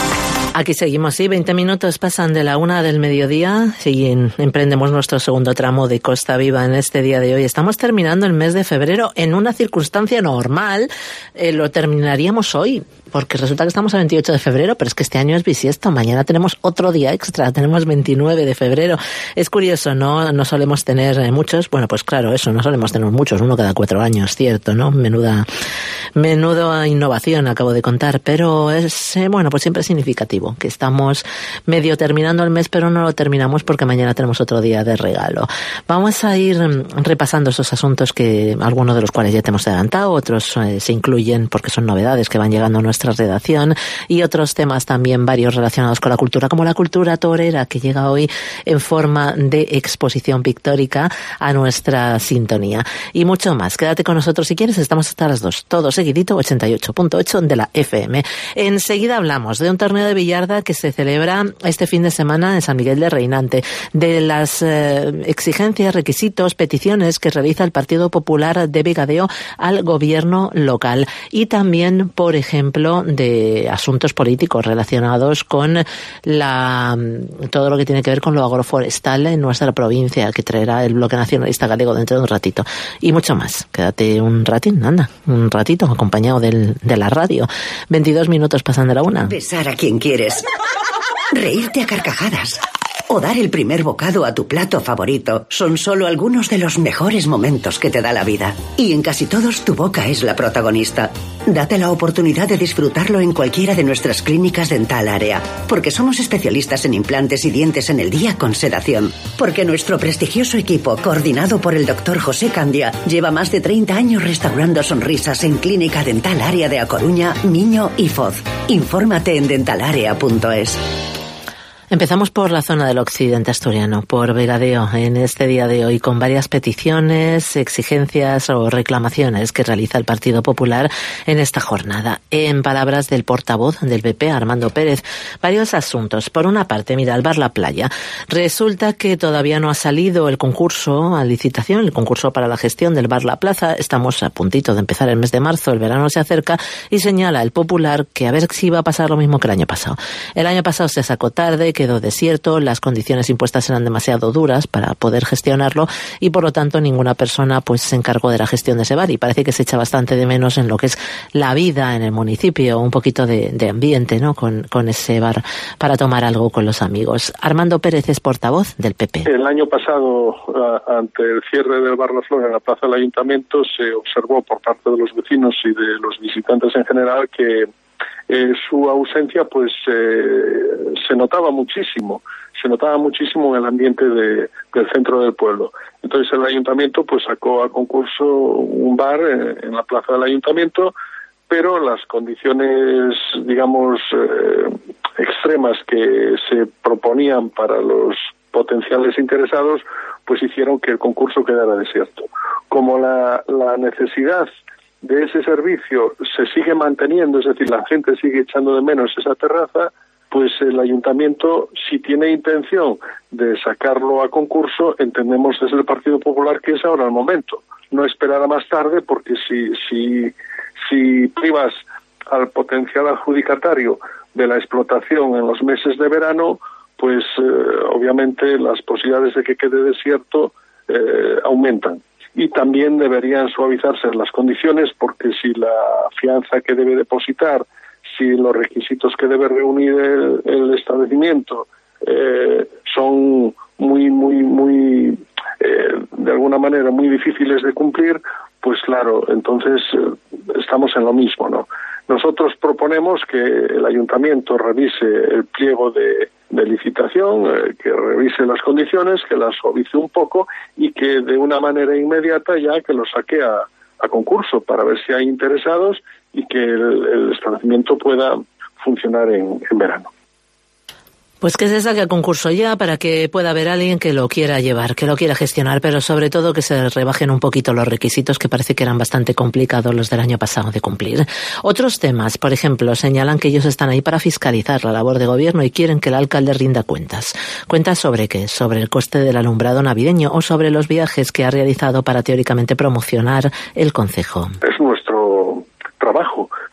Aquí seguimos, sí, 20 minutos pasan de la 1 del mediodía y emprendemos nuestro segundo tramo de Costa Viva en este día de hoy. Estamos terminando el mes de febrero en una circunstancia normal. Lo terminaríamos hoy, porque resulta que estamos a 28 de febrero, pero es que este año es bisiesto. Mañana tenemos otro día extra, tenemos 29 de febrero. Es curioso, no solemos tener muchos. Bueno, pues claro, eso, no solemos tener muchos, uno cada 4 años, cierto, ¿no? Menuda innovación acabo de contar, pero es, bueno, pues siempre es significativo que estamos medio terminando el mes, pero no lo terminamos porque mañana tenemos otro día de regalo. Vamos a ir repasando esos asuntos que algunos de los cuales ya te hemos adelantado, otros se incluyen porque son novedades que van llegando a nuestra redacción y otros temas también varios relacionados con la cultura, como la cultura torera que llega hoy en forma de exposición pictórica a nuestra sintonía y mucho más. Quédate con nosotros si quieres, estamos hasta las 2, todo seguidito, 88.8 de la FM. Enseguida hablamos de un torneo de billarda que se celebra este fin de semana en San Miguel de Reinante, de las exigencias, requisitos, peticiones que realiza el Partido Popular de Vegadeo al gobierno local y también, por ejemplo, de asuntos políticos relacionados con todo lo que tiene que ver con lo agroforestal en nuestra provincia, que traerá el Bloque Nacionalista Galego dentro de un ratito y mucho más. Quédate un ratito acompañado de la radio. 22 minutos pasan de la 1. Besar a quien quieres, reírte a carcajadas o dar el primer bocado a tu plato favorito son solo algunos de los mejores momentos que te da la vida. Y en casi todos tu boca es la protagonista. Date la oportunidad de disfrutarlo en cualquiera de nuestras clínicas Dental Área, porque somos especialistas en implantes y dientes en el día con sedación. Porque nuestro prestigioso equipo, coordinado por el Dr. José Candia, lleva más de 30 años restaurando sonrisas en Clínica Dental Área de A Coruña, Miño y Foz. Infórmate en dentalarea.es. Empezamos por la zona del occidente asturiano, por Vegadeo, en este día de hoy, con varias peticiones, exigencias o reclamaciones que realiza el Partido Popular en esta jornada. En palabras del portavoz del PP, Armando Pérez, varios asuntos. Por una parte, mira, el bar La Playa. Resulta que todavía no ha salido el concurso a licitación, el concurso para la gestión del bar La Plaza. Estamos a puntito de empezar el mes de marzo, el verano se acerca y señala el Popular que a ver si va a pasar lo mismo que el año pasado. El año pasado se sacó tarde, quedó desierto, las condiciones impuestas eran demasiado duras para poder gestionarlo y por lo tanto ninguna persona pues se encargó de la gestión de ese bar y parece que se echa bastante de menos en lo que es la vida en el municipio, un poquito de ambiente, ¿no? Con ese bar para tomar algo con los amigos. Armando Pérez es portavoz del PP. El año pasado, ante el cierre del bar La Flor en la plaza del Ayuntamiento, se observó por parte de los vecinos y de los visitantes en general que su ausencia pues se notaba muchísimo en el ambiente del centro del pueblo. Entonces el ayuntamiento pues sacó a concurso un bar en la plaza del ayuntamiento, pero las condiciones digamos extremas que se proponían para los potenciales interesados pues hicieron que el concurso quedara desierto. Como la necesidad de ese servicio se sigue manteniendo, es decir, la gente sigue echando de menos esa terraza, pues el ayuntamiento, si tiene intención de sacarlo a concurso, entendemos desde el Partido Popular que es ahora el momento. No esperar a más tarde, porque si privas al potencial adjudicatario de la explotación en los meses de verano, pues obviamente las posibilidades de que quede desierto aumentan. Y también deberían suavizarse las condiciones, porque si la fianza que debe depositar, si los requisitos que debe reunir el establecimiento son muy de alguna manera muy difíciles de cumplir, pues claro, entonces estamos en lo mismo, ¿no? Nosotros proponemos que el ayuntamiento revise el pliego de licitación, que revise las condiciones, que las suavice un poco y que de una manera inmediata ya que lo saque a concurso para ver si hay interesados y que el establecimiento pueda funcionar en verano. Pues que se saque a concurso ya para que pueda haber alguien que lo quiera llevar, que lo quiera gestionar, pero sobre todo que se rebajen un poquito los requisitos que parece que eran bastante complicados los del año pasado de cumplir. Otros temas, por ejemplo, señalan que ellos están ahí para fiscalizar la labor de gobierno y quieren que el alcalde rinda cuentas. ¿Cuentas sobre qué? ¿Sobre el coste del alumbrado navideño o sobre los viajes que ha realizado para teóricamente promocionar el concejo? Es nuestro trabajo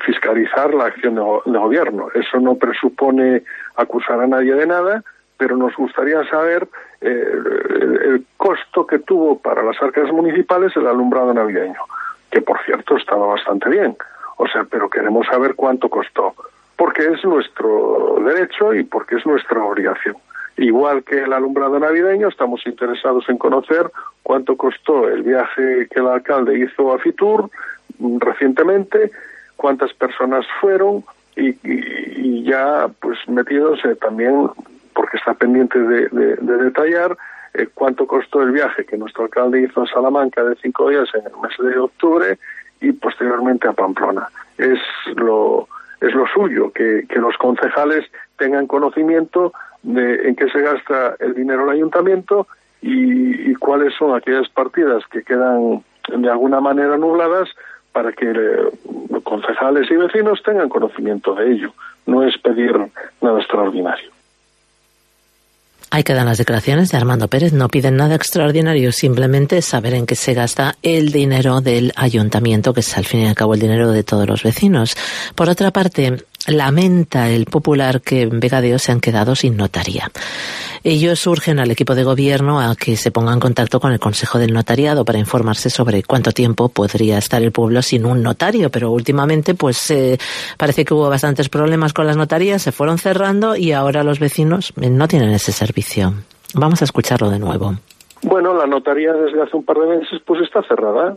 fiscalizar la acción de gobierno. Eso no presupone acusar a nadie de nada, pero nos gustaría saber el costo que tuvo para las arcas municipales el alumbrado navideño, que por cierto estaba bastante bien. O sea, pero queremos saber cuánto costó, porque es nuestro derecho y porque es nuestra obligación. Igual que el alumbrado navideño, estamos interesados en conocer cuánto costó el viaje que el alcalde hizo a Fitur recientemente, cuántas personas fueron y ya pues metidos también, porque está pendiente de detallar cuánto costó el viaje que nuestro alcalde hizo a Salamanca de 5 días en el mes de octubre y posteriormente a Pamplona. Es lo suyo, que los concejales tengan conocimiento de en qué se gasta el dinero del ayuntamiento y cuáles son aquellas partidas que quedan de alguna manera nubladas, para que concejales y vecinos tengan conocimiento de ello. No es pedir nada extraordinario. Ahí quedan las declaraciones de Armando Pérez. No piden nada extraordinario, simplemente saber en qué se gasta el dinero del ayuntamiento, que es al fin y al cabo el dinero de todos los vecinos. Por otra parte, lamenta el Popular que en Vegadeo se han quedado sin notaría. Ellos urgen al equipo de gobierno a que se ponga en contacto con el Consejo del Notariado para informarse sobre cuánto tiempo podría estar el pueblo sin un notario, pero últimamente pues parece que hubo bastantes problemas con las notarías, se fueron cerrando y ahora los vecinos no tienen ese servicio. Vamos a escucharlo de nuevo. Bueno, la notaría desde hace un par de meses pues está cerrada.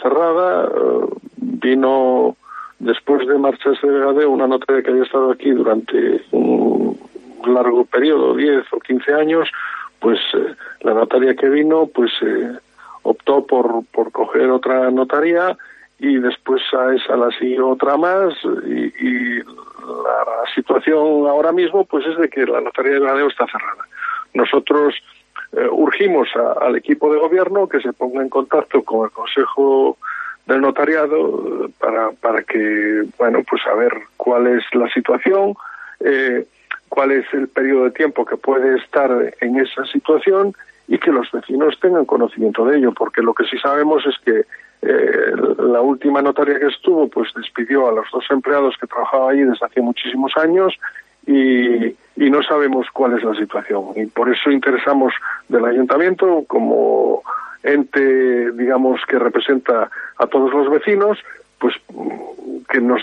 Vino después de marcharse de Vegadeo una notaría que había estado aquí durante un largo periodo, 10 o 15 años, pues la notaría que vino pues optó por coger otra notaría y después a esa la siguió otra más y la situación ahora mismo pues es de que la notaría de Vegadeo está cerrada. Nosotros urgimos al equipo de gobierno que se ponga en contacto con el Consejo del Notariado para que, bueno, pues a ver cuál es la situación, cuál es el periodo de tiempo que puede estar en esa situación y que los vecinos tengan conocimiento de ello, porque lo que sí sabemos es que la última notaría que estuvo pues despidió a los 2 empleados que trabajaban allí desde hace muchísimos años y no sabemos cuál es la situación, y por eso interesamos del ayuntamiento como ente, digamos, que representa a todos los vecinos, pues que nos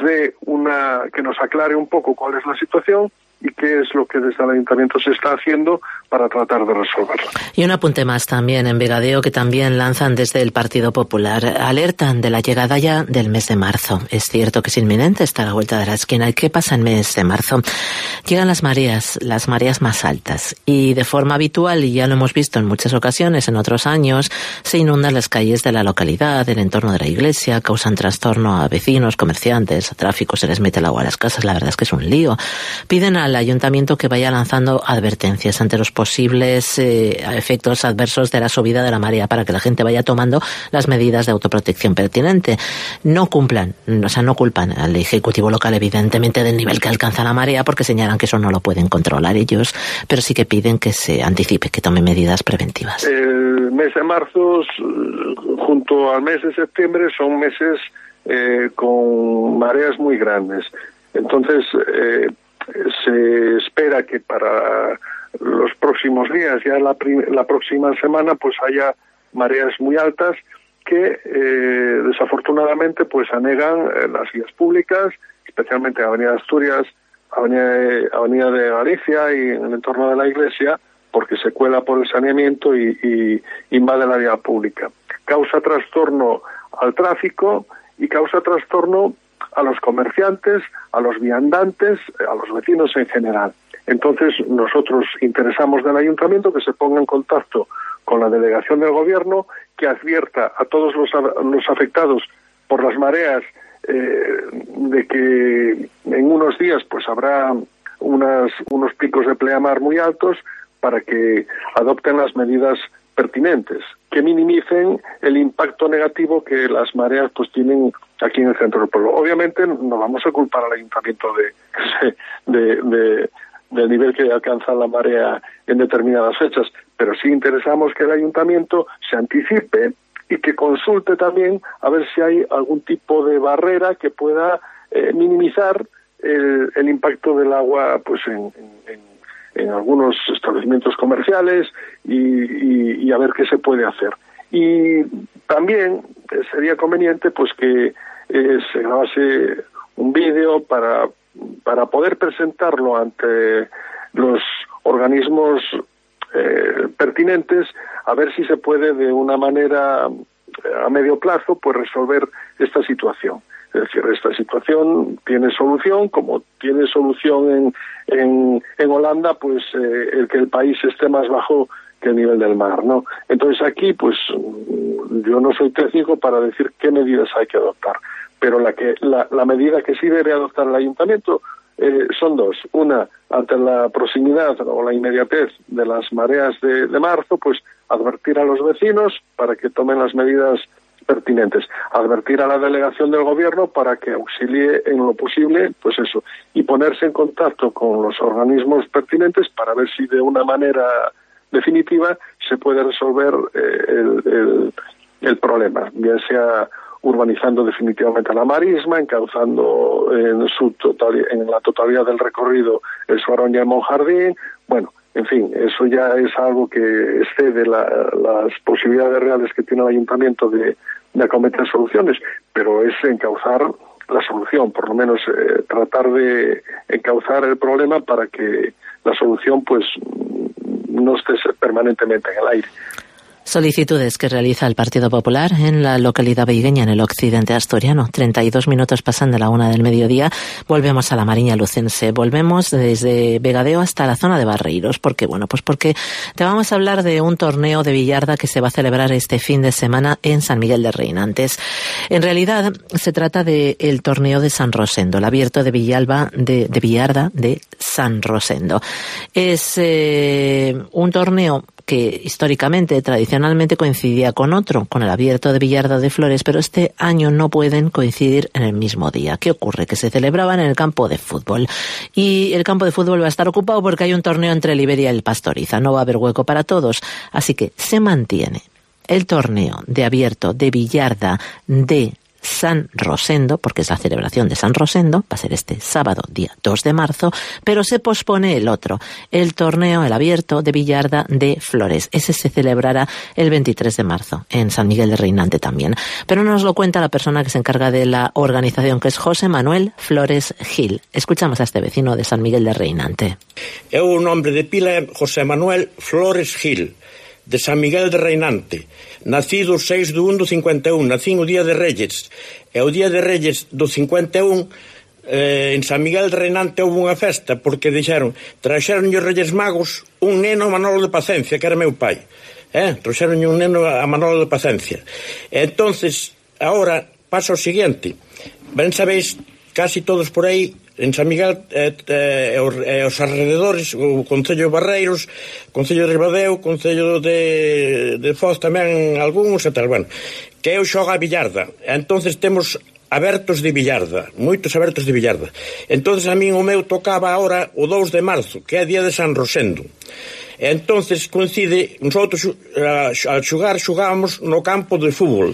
aclare un poco cuál es la situación y qué es lo que desde el ayuntamiento se está haciendo para tratar de resolverlo. Y un apunte más también en Vegadeo, que también lanzan desde el Partido Popular. Alertan de la llegada ya del mes de marzo. Es cierto que es inminente, está a la vuelta de la esquina. ¿Y qué pasa en mes de marzo? Llegan las mareas más altas. Y de forma habitual, y ya lo hemos visto en muchas ocasiones en otros años, se inundan las calles de la localidad, el entorno de la iglesia, causan trastorno a vecinos, comerciantes, a tráfico, se les mete el agua a las casas. La verdad es que es un lío. Piden al ayuntamiento que vaya lanzando advertencias ante los posibles efectos adversos de la subida de la marea para que la gente vaya tomando las medidas de autoprotección pertinente. No culpan al Ejecutivo local evidentemente del nivel que alcanza la marea, porque señalan que eso no lo pueden controlar ellos, pero sí que piden que se anticipe, que tome medidas preventivas. El mes de marzo junto al mes de septiembre son meses con mareas muy grandes. Entonces se espera que para los próximos días, ya la próxima semana, pues haya mareas muy altas que desafortunadamente pues anegan las vías públicas, especialmente Avenida Asturias, Avenida de Galicia y en el entorno de la iglesia, porque se cuela por el saneamiento y invade la vía pública. Causa trastorno al tráfico y causa trastorno a los comerciantes, a los viandantes, a los vecinos en general. Entonces, nosotros interesamos del ayuntamiento que se ponga en contacto con la delegación del gobierno, que advierta a todos los afectados por las mareas de que en unos días pues habrá unos picos de pleamar muy altos, para que adopten las medidas pertinentes, que minimicen el impacto negativo que las mareas pues tienen aquí en el centro del pueblo. Obviamente no vamos a culpar al ayuntamiento del nivel que alcanza la marea en determinadas fechas, pero sí interesamos que el ayuntamiento se anticipe y que consulte también a ver si hay algún tipo de barrera que pueda minimizar el impacto del agua pues en algunos establecimientos comerciales y a ver qué se puede hacer. Y también sería conveniente pues que se grabase un vídeo para poder presentarlo ante los organismos pertinentes, a ver si se puede de una manera a medio plazo pues resolver esta situación. Es decir, esta situación tiene solución, como tiene solución en Holanda, pues el que el país esté más bajo que el nivel del mar, ¿no? Entonces aquí, pues yo no soy técnico para decir qué medidas hay que adoptar, pero la medida que sí debe adoptar el ayuntamiento son dos. Una, ante la proximidad o la inmediatez de las mareas de marzo, pues advertir a los vecinos para que tomen las medidas pertinentes, advertir a la delegación del gobierno para que auxilie en lo posible, pues eso, y ponerse en contacto con los organismos pertinentes para ver si de una manera definitiva se puede resolver el problema, bien sea urbanizando definitivamente la marisma, encauzando en la totalidad del recorrido el Suaroña y Monjardín. Bueno, en fin, eso ya es algo que excede las posibilidades reales que tiene el ayuntamiento de acometer soluciones, pero es encauzar la solución, por lo menos tratar de encauzar el problema para que la solución pues no esté permanentemente en el aire. Solicitudes que realiza el Partido Popular en la localidad veigueña, en el occidente asturiano. 32 minutos pasan de la 1 del mediodía. Volvemos a la Mariña Lucense. Volvemos desde Vegadeo hasta la zona de Barreiros. ¿Por qué? Bueno, pues porque te vamos a hablar de un torneo de billarda que se va a celebrar este fin de semana en San Miguel de Reinantes. En realidad, se trata del torneo de San Rosendo, el abierto de billarda de San Rosendo. Es un torneo que históricamente, tradicionalmente coincidía con otro, con el abierto de billarda de Flores, pero este año no pueden coincidir en el mismo día. ¿Qué ocurre? Que se celebraban en el campo de fútbol. Y el campo de fútbol va a estar ocupado porque hay un torneo entre el Iberia y el Pastoriza. No va a haber hueco para todos. Así que se mantiene el torneo de abierto de billarda de San Rosendo, porque es la celebración de San Rosendo, va a ser este sábado, día 2 de marzo, pero se pospone el otro, el torneo, el abierto de billarda de Flores. Ese se celebrará el 23 de marzo, en San Miguel de Reinante también. Pero nos lo cuenta la persona que se encarga de la organización, que es José Manuel Flores Gil. Escuchamos a este vecino de San Miguel de Reinante. Eu, nombre de pila é José Manuel Flores Gil, de San Miguel de Reinante, nacido 6 de 1 do 51, nacín o día de Reyes, e o día de Reyes do 51 en San Miguel de Reinante houve unha festa, porque traxeron os Reyes Magos un neno a Manolo de Pacencia, que era meu pai, traxeron un neno a Manolo de Pacencia. Entonces, ahora pasa o seguinte, ben sabéis, casi todos por aí, en San Miguel e os alrededores, o Concello de Barreiros, Concello de Ribadeo, Concello de Foz tamén algúns e tal, bueno, que eu xogo a billarda. Entonces temos abertos de billarda, moitos abertos de billarda. Entonces a min o meu tocaba ahora o 2 de marzo, que é día de San Rosendo. Entonces coincide, nosotros al xugábamos no campo de fútbol.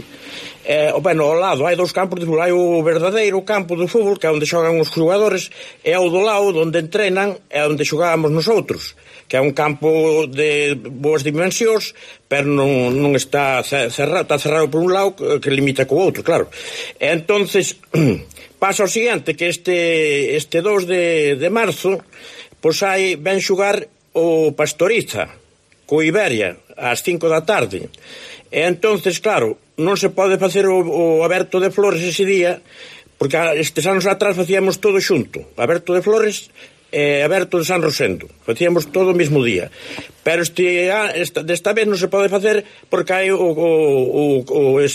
Bueno, ao lado hai 2 campos de fútbol, hai o verdadeiro campo de fútbol, que é onde xogan os xogadores, e ao do lado onde entrenan é onde xogábamos nosotros, que é un campo de boas dimensións, pero non está cerrado por un lado que limita co outro, claro. Entonces pasa o seguinte, que este 2 de marzo pois ven xogar o Pastoriza co Iberia ás 5 da tarde. E entonces, claro, non se pode facer o aberto de Flores ese día, porque estes anos atrás facíamos todo xunto, aberto de Flores e aberto de San Rosendo, facíamos todo o mesmo día. Pero desta vez non se pode facer porque hai o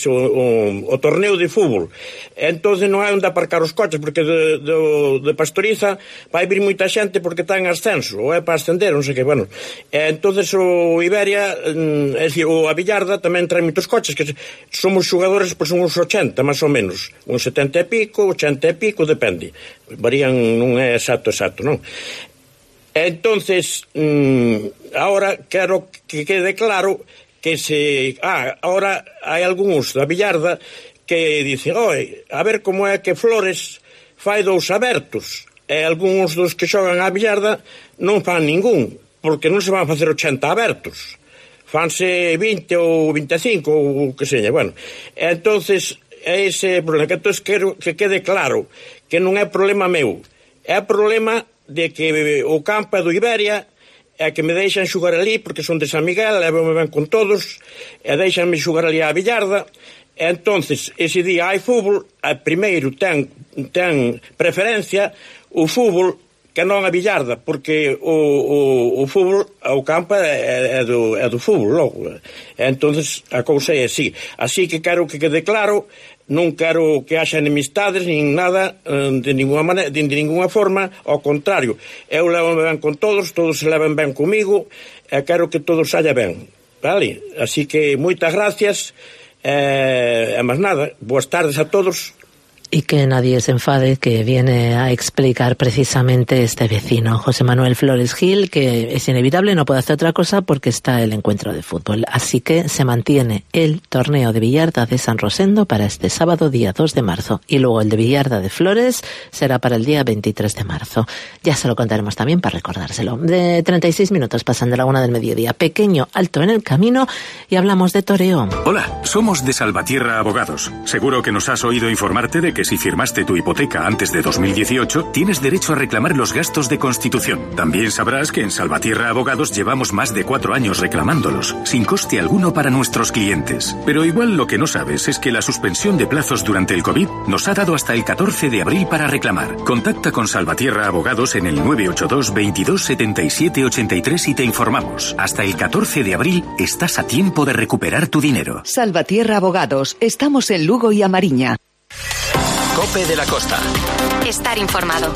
torneo de fútbol. Entonces non hai onde aparcar os coches, porque de Pastoriza vai vir moita xente porque está en ascenso, ou é para ascender, non sei que, bueno. Entonces o Iberia, é dicir, a billarda tamén trae moitos coches, que somos xogadores, pois uns 80, máis ou menos, uns 70 e pico, 80 e pico, depende. Varían, non é exacto, non? Entonces, ahora quero que quede claro que ahora hai algúns da billarda que dicen, a ver como é que Flores fai 2 abertos, e algúns dos que xogan a billarda non fan ningún, porque non se van facer 80 abertos, fanse 20 ou 25 ou que seña, bueno. Entonces, ese problema, que entonces quero que quede claro que non é problema meu, é problema de que o campo é do Iberia, é que me deixan xugar ali porque son de San Miguel, levo-me ben con todos, e deixanme xugar ali a billarda. Entonces, ese día hai fútbol, primeiro ten preferencia o fútbol que non a billarda, porque o fútbol, o campo é do fútbol, logo. Entonces, a cousa é así. Así que quero que quede claro, non quero que haxa enemistades, nin nada, de ninguna forma, ao contrario. Eu levo ben con todos se levan ben comigo, e quero que todo saia ben, vale? Así que, moitas gracias, e máis nada, boas tardes a todos. Y que nadie se enfade, que viene a explicar precisamente este vecino, José Manuel Flores Gil, que es inevitable, no puede hacer otra cosa porque está el encuentro de fútbol. Así que se mantiene el torneo de billarda de San Rosendo para este sábado, día 2 de marzo. Y luego el de billarda de Flores será para el día 23 de marzo. Ya se lo contaremos también para recordárselo. De 36 minutos pasan de la 1 del mediodía. Pequeño alto en el camino y hablamos de toreo. Hola, somos de Salvatierra Abogados. Seguro que nos has oído informarte de que si firmaste tu hipoteca antes de 2018, tienes derecho a reclamar los gastos de constitución. También sabrás que en Salvatierra Abogados llevamos más de 4 años reclamándolos, sin coste alguno para nuestros clientes. Pero igual lo que no sabes es que la suspensión de plazos durante el COVID nos ha dado hasta el 14 de abril para reclamar. Contacta con Salvatierra Abogados en el 982 22 77 83 y te informamos. Hasta el 14 de abril estás a tiempo de recuperar tu dinero. Salvatierra Abogados. Estamos en Lugo y Amariña. COPE de la Costa. Estar informado.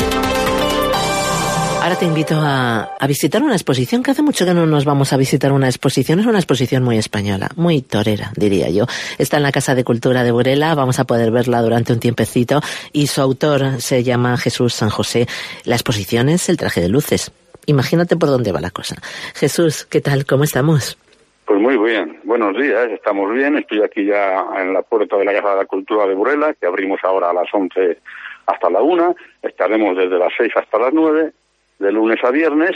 Ahora te invito a visitar una exposición, que hace mucho que no nos vamos a visitar una exposición. Es una exposición muy española, muy torera, diría yo. Está en la Casa de Cultura de Burela, vamos a poder verla durante un tiempecito, y su autor se llama Jesús San José. La exposición es El traje de luces. Imagínate por dónde va la cosa. Jesús, ¿qué tal? ¿Cómo estamos? Pues muy bien, buenos días, estamos bien, estoy aquí ya en la puerta de la Casa de la Cultura de Burela, que abrimos ahora a las 11 hasta la 1, estaremos desde las 6 hasta las 9, de lunes a viernes,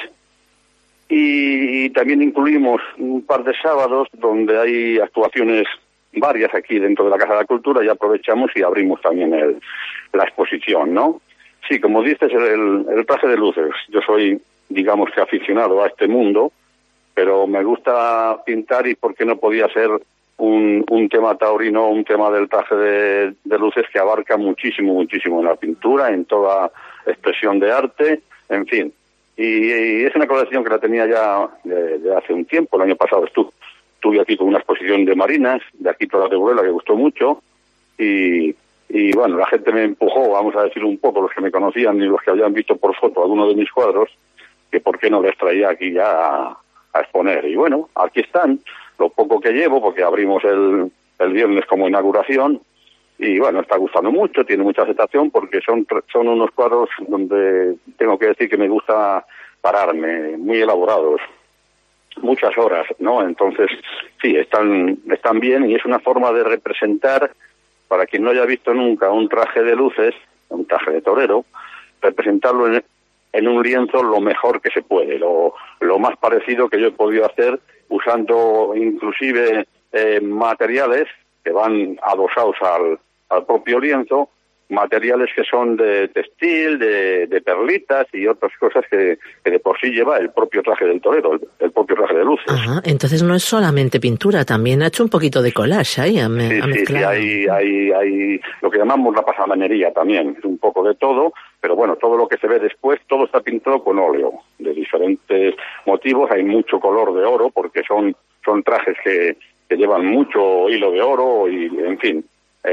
y también incluimos un par de sábados donde hay actuaciones varias aquí dentro de la Casa de la Cultura, y aprovechamos y abrimos también la exposición, ¿no? Sí, como dices, el traje de luces, yo soy, digamos que aficionado a este mundo, pero me gusta pintar, y porque no podía ser un tema taurino, un tema del traje de luces que abarca muchísimo en la pintura, en toda expresión de arte, en fin. Y es una colección que la tenía ya de hace un tiempo. El año pasado estuve aquí con una exposición de marinas, de aquí todas de Burela, que gustó mucho, y bueno, la gente me empujó, vamos a decir un poco, los que me conocían y los que habían visto por foto algunos de mis cuadros, que por qué no les traía aquí ya a exponer. Y bueno, aquí están, lo poco que llevo, porque abrimos el viernes como inauguración, y bueno, está gustando mucho, tiene mucha aceptación, porque son unos cuadros donde tengo que decir que me gusta pararme, muy elaborados, muchas horas, ¿no? Entonces, sí, están bien, y es una forma de representar, para quien no haya visto nunca un traje de luces, un traje de torero, representarlo en un lienzo lo mejor que se puede, lo más parecido que yo he podido hacer, usando inclusive materiales que van adosados al propio lienzo, materiales que son de textil, de perlitas y otras cosas que de por sí lleva el propio traje del torero, el propio traje de luces. Ajá, entonces no es solamente pintura, también ha hecho un poquito de collage ahí, Sí, hay lo que llamamos la pasamanería también, un poco de todo, pero bueno, todo lo que se ve después, todo está pintado con óleo, de diferentes motivos, hay mucho color de oro, porque son trajes que llevan mucho hilo de oro, y en fin,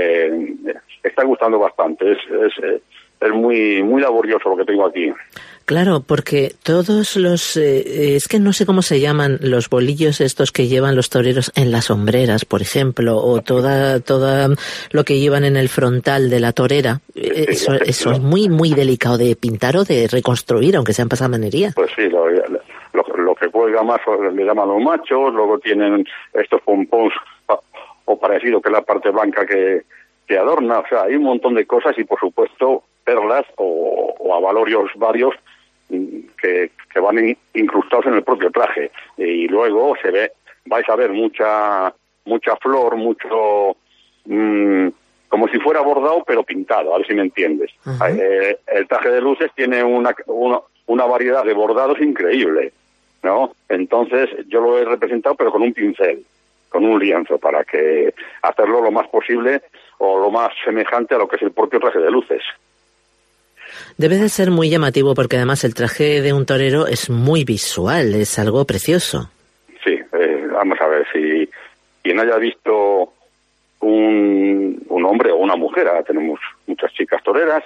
está gustando bastante, es muy laborioso lo que tengo aquí. Claro, porque todos los... es que no sé cómo se llaman los bolillos estos que llevan los toreros en las hombreras, por ejemplo, o toda lo que llevan en el frontal de la torera. Eso es muy delicado de pintar o de reconstruir, aunque sea en pasamanería. Pues sí, lo que cuelga más le llaman los machos, luego tienen estos pompons o parecido, que es la parte blanca que adorna, o sea, hay un montón de cosas, y por supuesto perlas o abalorios varios que van incrustados en el propio traje. Y luego vais a ver mucha flor, mucho como si fuera bordado pero pintado, a ver si me entiendes. El traje de luces tiene una variedad de bordados increíble, ¿no? Entonces yo lo he representado pero con un pincel, con un lienzo, para que hacerlo lo más posible o lo más semejante a lo que es el propio traje de luces. Debe de ser muy llamativo porque además el traje de un torero es muy visual, es algo precioso. Sí, vamos a ver, si quien haya visto un hombre o una mujer, ahora tenemos muchas chicas toreras,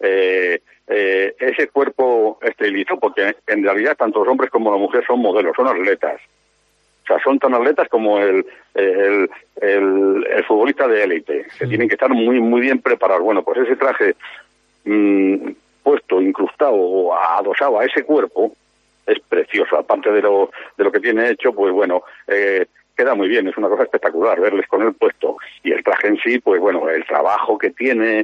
ese cuerpo estilizado, porque en realidad tanto los hombres como la mujer son modelos, son atletas. O sea, son tan atletas como el futbolista de élite, que tienen que estar muy muy bien preparados. Bueno, pues ese traje puesto, incrustado o adosado a ese cuerpo es precioso. Aparte de lo que tiene hecho, pues bueno, queda muy bien, es una cosa espectacular verles con el puesto. Y el traje en sí, pues bueno, el trabajo que tiene,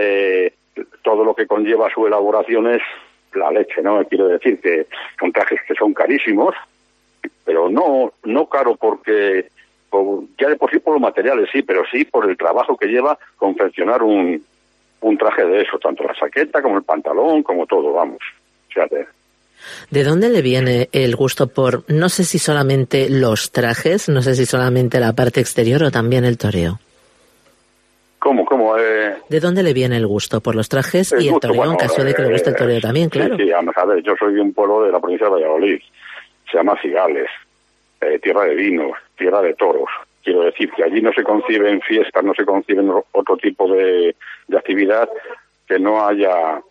todo lo que conlleva su elaboración es la leche, ¿no? Quiero decir que son trajes que son carísimos, pero no caro porque ya de por sí por los materiales sí, pero sí por el trabajo que lleva confeccionar un traje de eso, tanto la saqueta como el pantalón, como todo, vamos, fíjate. ¿De dónde le viene el gusto por, no sé si solamente los trajes, no sé si solamente la parte exterior o también el toreo? ¿Cómo? ¿De dónde le viene el gusto por los trajes y el toreo, bueno, en caso de que le guste el toreo también, claro? Sí, vamos a ver, yo soy de un pueblo de la provincia de Valladolid, se llama Cigales, tierra de vinos, tierra de toros. Quiero decir que allí no se conciben fiestas, no se conciben otro tipo de actividad que no haya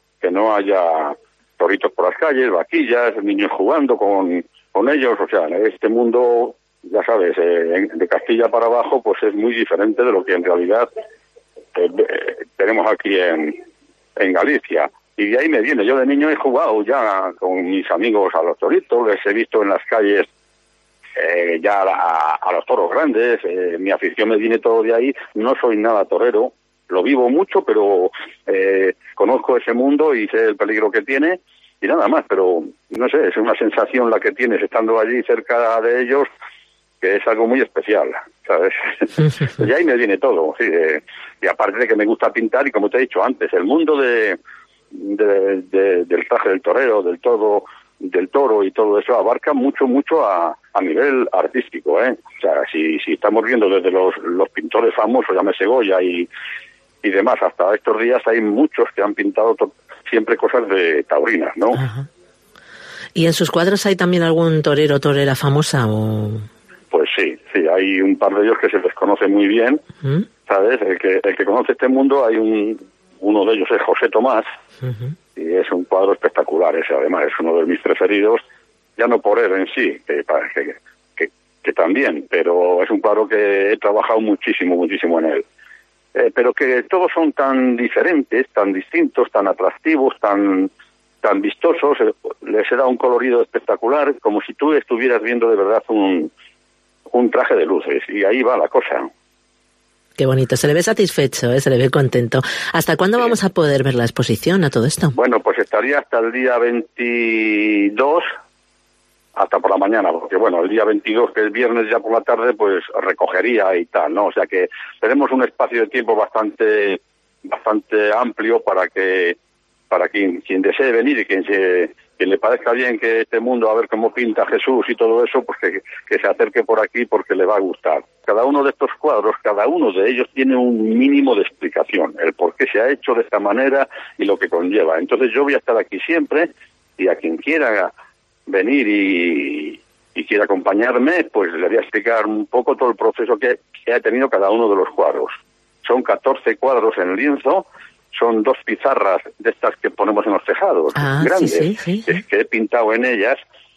toritos por las calles, vaquillas, niños jugando con ellos. O sea, este mundo, ya sabes, de Castilla para abajo, pues es muy diferente de lo que en realidad tenemos aquí en Galicia. Y de ahí me viene. Yo de niño he jugado ya con mis amigos a los toritos, les he visto en las calles ya a los toros grandes. Mi afición me viene todo de ahí. No soy nada torero, lo vivo mucho, pero conozco ese mundo y sé el peligro que tiene y nada más, pero no sé, es una sensación la que tienes estando allí cerca de ellos, que es algo muy especial, ¿sabes? Y ahí me viene todo, sí, y aparte de que me gusta pintar y como te he dicho antes, el mundo del traje del torero, del toro y todo eso abarca mucho a nivel artístico, O sea, si estamos viendo desde los pintores famosos, llámese Goya y demás, hasta estos días hay muchos que han pintado siempre cosas de taurinas, ¿no? Ajá. ¿Y en sus cuadros hay también algún torero o torera famosa o...? Pues sí, hay un par de ellos que se les conoce muy bien, ¿sabes? El que conoce este mundo, hay uno de ellos es José Tomás, y es un cuadro espectacular ese, además es uno de mis preferidos, ya no por él en sí, que también, pero es un cuadro que he trabajado muchísimo en él. Pero que todos son tan diferentes, tan distintos, tan atractivos, tan vistosos, les da un colorido espectacular, como si tú estuvieras viendo de verdad un traje de luces, y ahí va la cosa. Qué bonito, se le ve satisfecho, se le ve contento. ¿Hasta cuándo vamos a poder ver la exposición a todo esto? Bueno, pues estaría hasta el día 22, hasta por la mañana, porque bueno, el día 22, que es viernes ya por la tarde, pues recogería y tal, ¿no? O sea que tenemos un espacio de tiempo bastante amplio para quien desee venir y quien le parezca bien que este mundo, a ver cómo pinta Jesús y todo eso, pues que se acerque por aquí porque le va a gustar. Cada uno de estos cuadros, cada uno de ellos tiene un mínimo de explicación, el por qué se ha hecho de esta manera y lo que conlleva. Entonces yo voy a estar aquí siempre y a quien quiera venir y quiera acompañarme, pues le voy a explicar un poco todo el proceso que ha tenido cada uno de los cuadros. Son 14 cuadros en lienzo, son 2 pizarras de estas que ponemos en los tejados, grandes, sí. Que he pintado en ellas,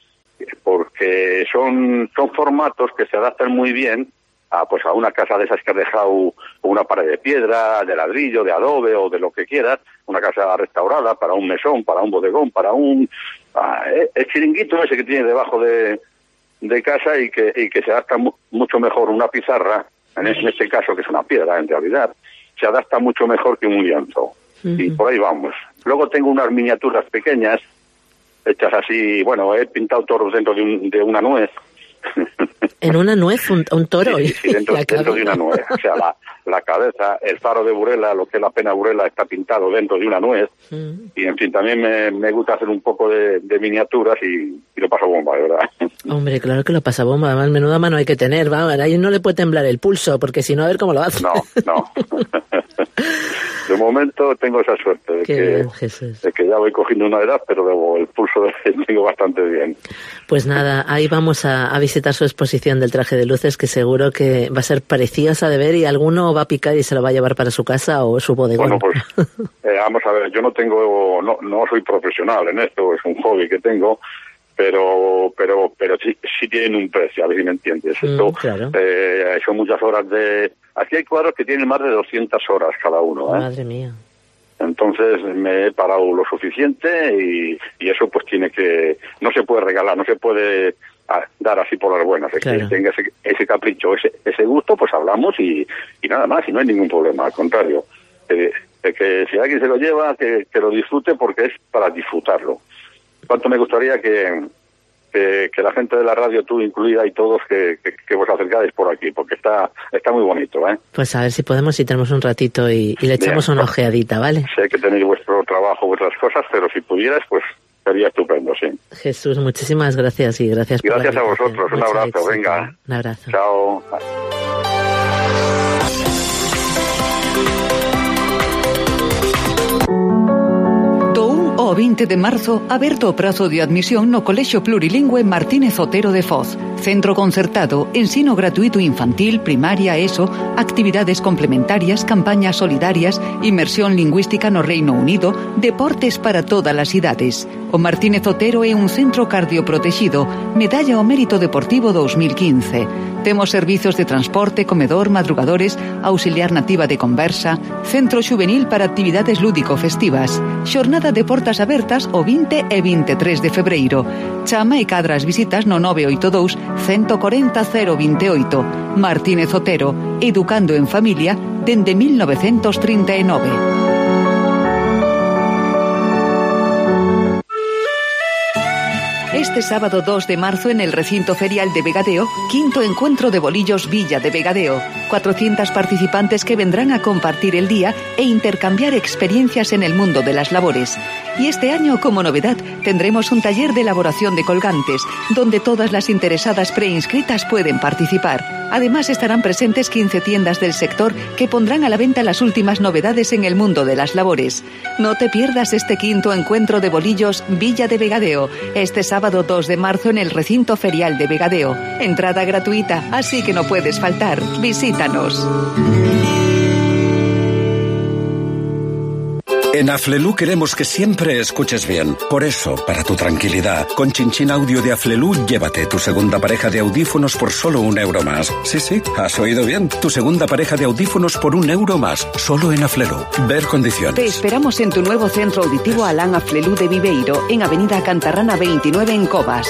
porque son formatos que se adaptan muy bien a una casa de esas que has dejado una pared de piedra, de ladrillo, de adobe o de lo que quieras, una casa restaurada para un mesón, para un bodegón, para el chiringuito ese que tiene debajo de casa y que se adapta mucho mejor una pizarra, en este caso que es una piedra en realidad, se adapta mucho mejor que un lienzo. Y por ahí vamos. Luego tengo unas miniaturas pequeñas, hechas así, bueno, he pintado toros dentro de una nuez. ¿En una nuez? ¿Un toro? Sí, dentro de una nuez. O sea, la cabeza, el faro de Burela, lo que es la pena Burela, está pintado dentro de una nuez. Y, en fin, también me gusta hacer un poco de miniaturas y lo paso bomba, de verdad. Hombre, claro que lo pasa bomba. Además, menuda mano hay que tener. Vamos, ahí no le puede temblar el pulso, porque si no, a ver cómo lo hace. No. De momento tengo esa suerte de que ya voy cogiendo una edad, pero luego el pulso tengo bastante bien. Pues nada, ahí vamos a visitar su exposición del traje de luces, que seguro que va a ser preciosa de ver, y alguno va a picar y se lo va a llevar para su casa o su bodegón. Bueno, pues vamos a ver, yo no soy profesional en esto, es un hobby que tengo, pero sí tienen un precio, a ver si me entiendes. Esto claro. Son muchas horas Aquí hay cuadros que tienen más de 200 horas cada uno. Madre mía. Entonces me he parado lo suficiente y eso pues no se puede regalar, no se puede dar así por las buenas. Claro. Que tenga ese capricho, ese gusto, pues hablamos y nada más, y no hay ningún problema, al contrario. Que si alguien se lo lleva, que lo disfrute, porque es para disfrutarlo. Cuánto me gustaría que la gente de la radio, tú incluida, y todos que vos acercáis por aquí, porque está muy bonito, ¿eh? Pues a ver si podemos, si tenemos un ratito y le echamos una ojeadita, ¿vale? Sé que tenéis vuestro trabajo, vuestras cosas, pero si pudieras, pues sería estupendo, sí. Jesús, muchísimas gracias y gracias por a vosotros, un abrazo, éxito. Venga. Un abrazo. Chao. O 20 de marzo, aberto o prazo de admisión no Colexio Plurilingüe Martínez Otero de Foz. Centro concertado, ensino gratuito infantil, primaria, ESO, actividades complementarias, campañas solidarias, inmersión lingüística no Reino Unido, deportes para todas as idades. O Martínez Otero é un centro cardioprotegido, medalla ao mérito deportivo 2015. Temos servizos de transporte, comedor, madrugadores, auxiliar nativa de conversa, centro xuvenil para actividades lúdico-festivas, xornada de portas abertas o 20 e 23 de febreiro. Chama e cadra as visitas no 982 140 028. Martínez Otero, educando en familia dende 1939. Este sábado 2 de marzo en el recinto ferial de Vegadeo, quinto encuentro de bolillos Villa de Vegadeo. 400 participantes que vendrán a compartir el día e intercambiar experiencias en el mundo de las labores. Y este año, como novedad, tendremos un taller de elaboración de colgantes, donde todas las interesadas preinscritas pueden participar. Además, estarán presentes 15 tiendas del sector que pondrán a la venta las últimas novedades en el mundo de las labores. No te pierdas este quinto encuentro de bolillos Villa de Vegadeo, este sábado 2 de marzo en el recinto ferial de Vegadeo. Entrada gratuita, así que no puedes faltar. Visítanos. En Aflelu queremos que siempre escuches bien. Por eso, para tu tranquilidad, con Chinchín Audio de Aflelu, llévate tu segunda pareja de audífonos por solo €1 más. Sí, has oído bien. Tu segunda pareja de audífonos por €1 más. Solo en Aflelu. Ver condiciones. Te esperamos en tu nuevo centro auditivo Alán Aflelu de Viveiro, en Avenida Cantarrana 29 en Cobas.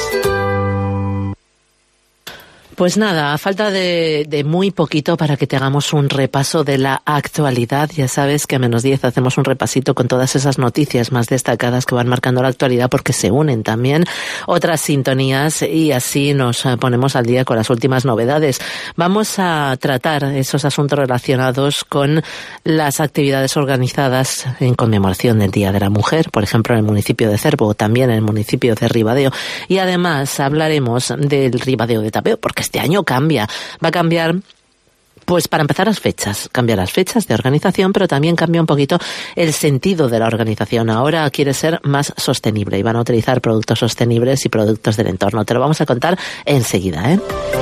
Pues nada, a falta de muy poquito para que te hagamos un repaso de la actualidad. Ya sabes que a -10 hacemos un repasito con todas esas noticias más destacadas que van marcando la actualidad, porque se unen también otras sintonías y así nos ponemos al día con las últimas novedades. Vamos a tratar esos asuntos relacionados con las actividades organizadas en conmemoración del Día de la Mujer, por ejemplo en el municipio de Cervo o también en el municipio de Ribadeo. Y además hablaremos del Ribadeo de Tapeo, porque este año va a cambiar, pues para empezar cambia las fechas de organización, pero también cambia un poquito el sentido de la organización. Ahora quiere ser más sostenible y van a utilizar productos sostenibles y productos del entorno. Te lo vamos a contar enseguida, ¿eh?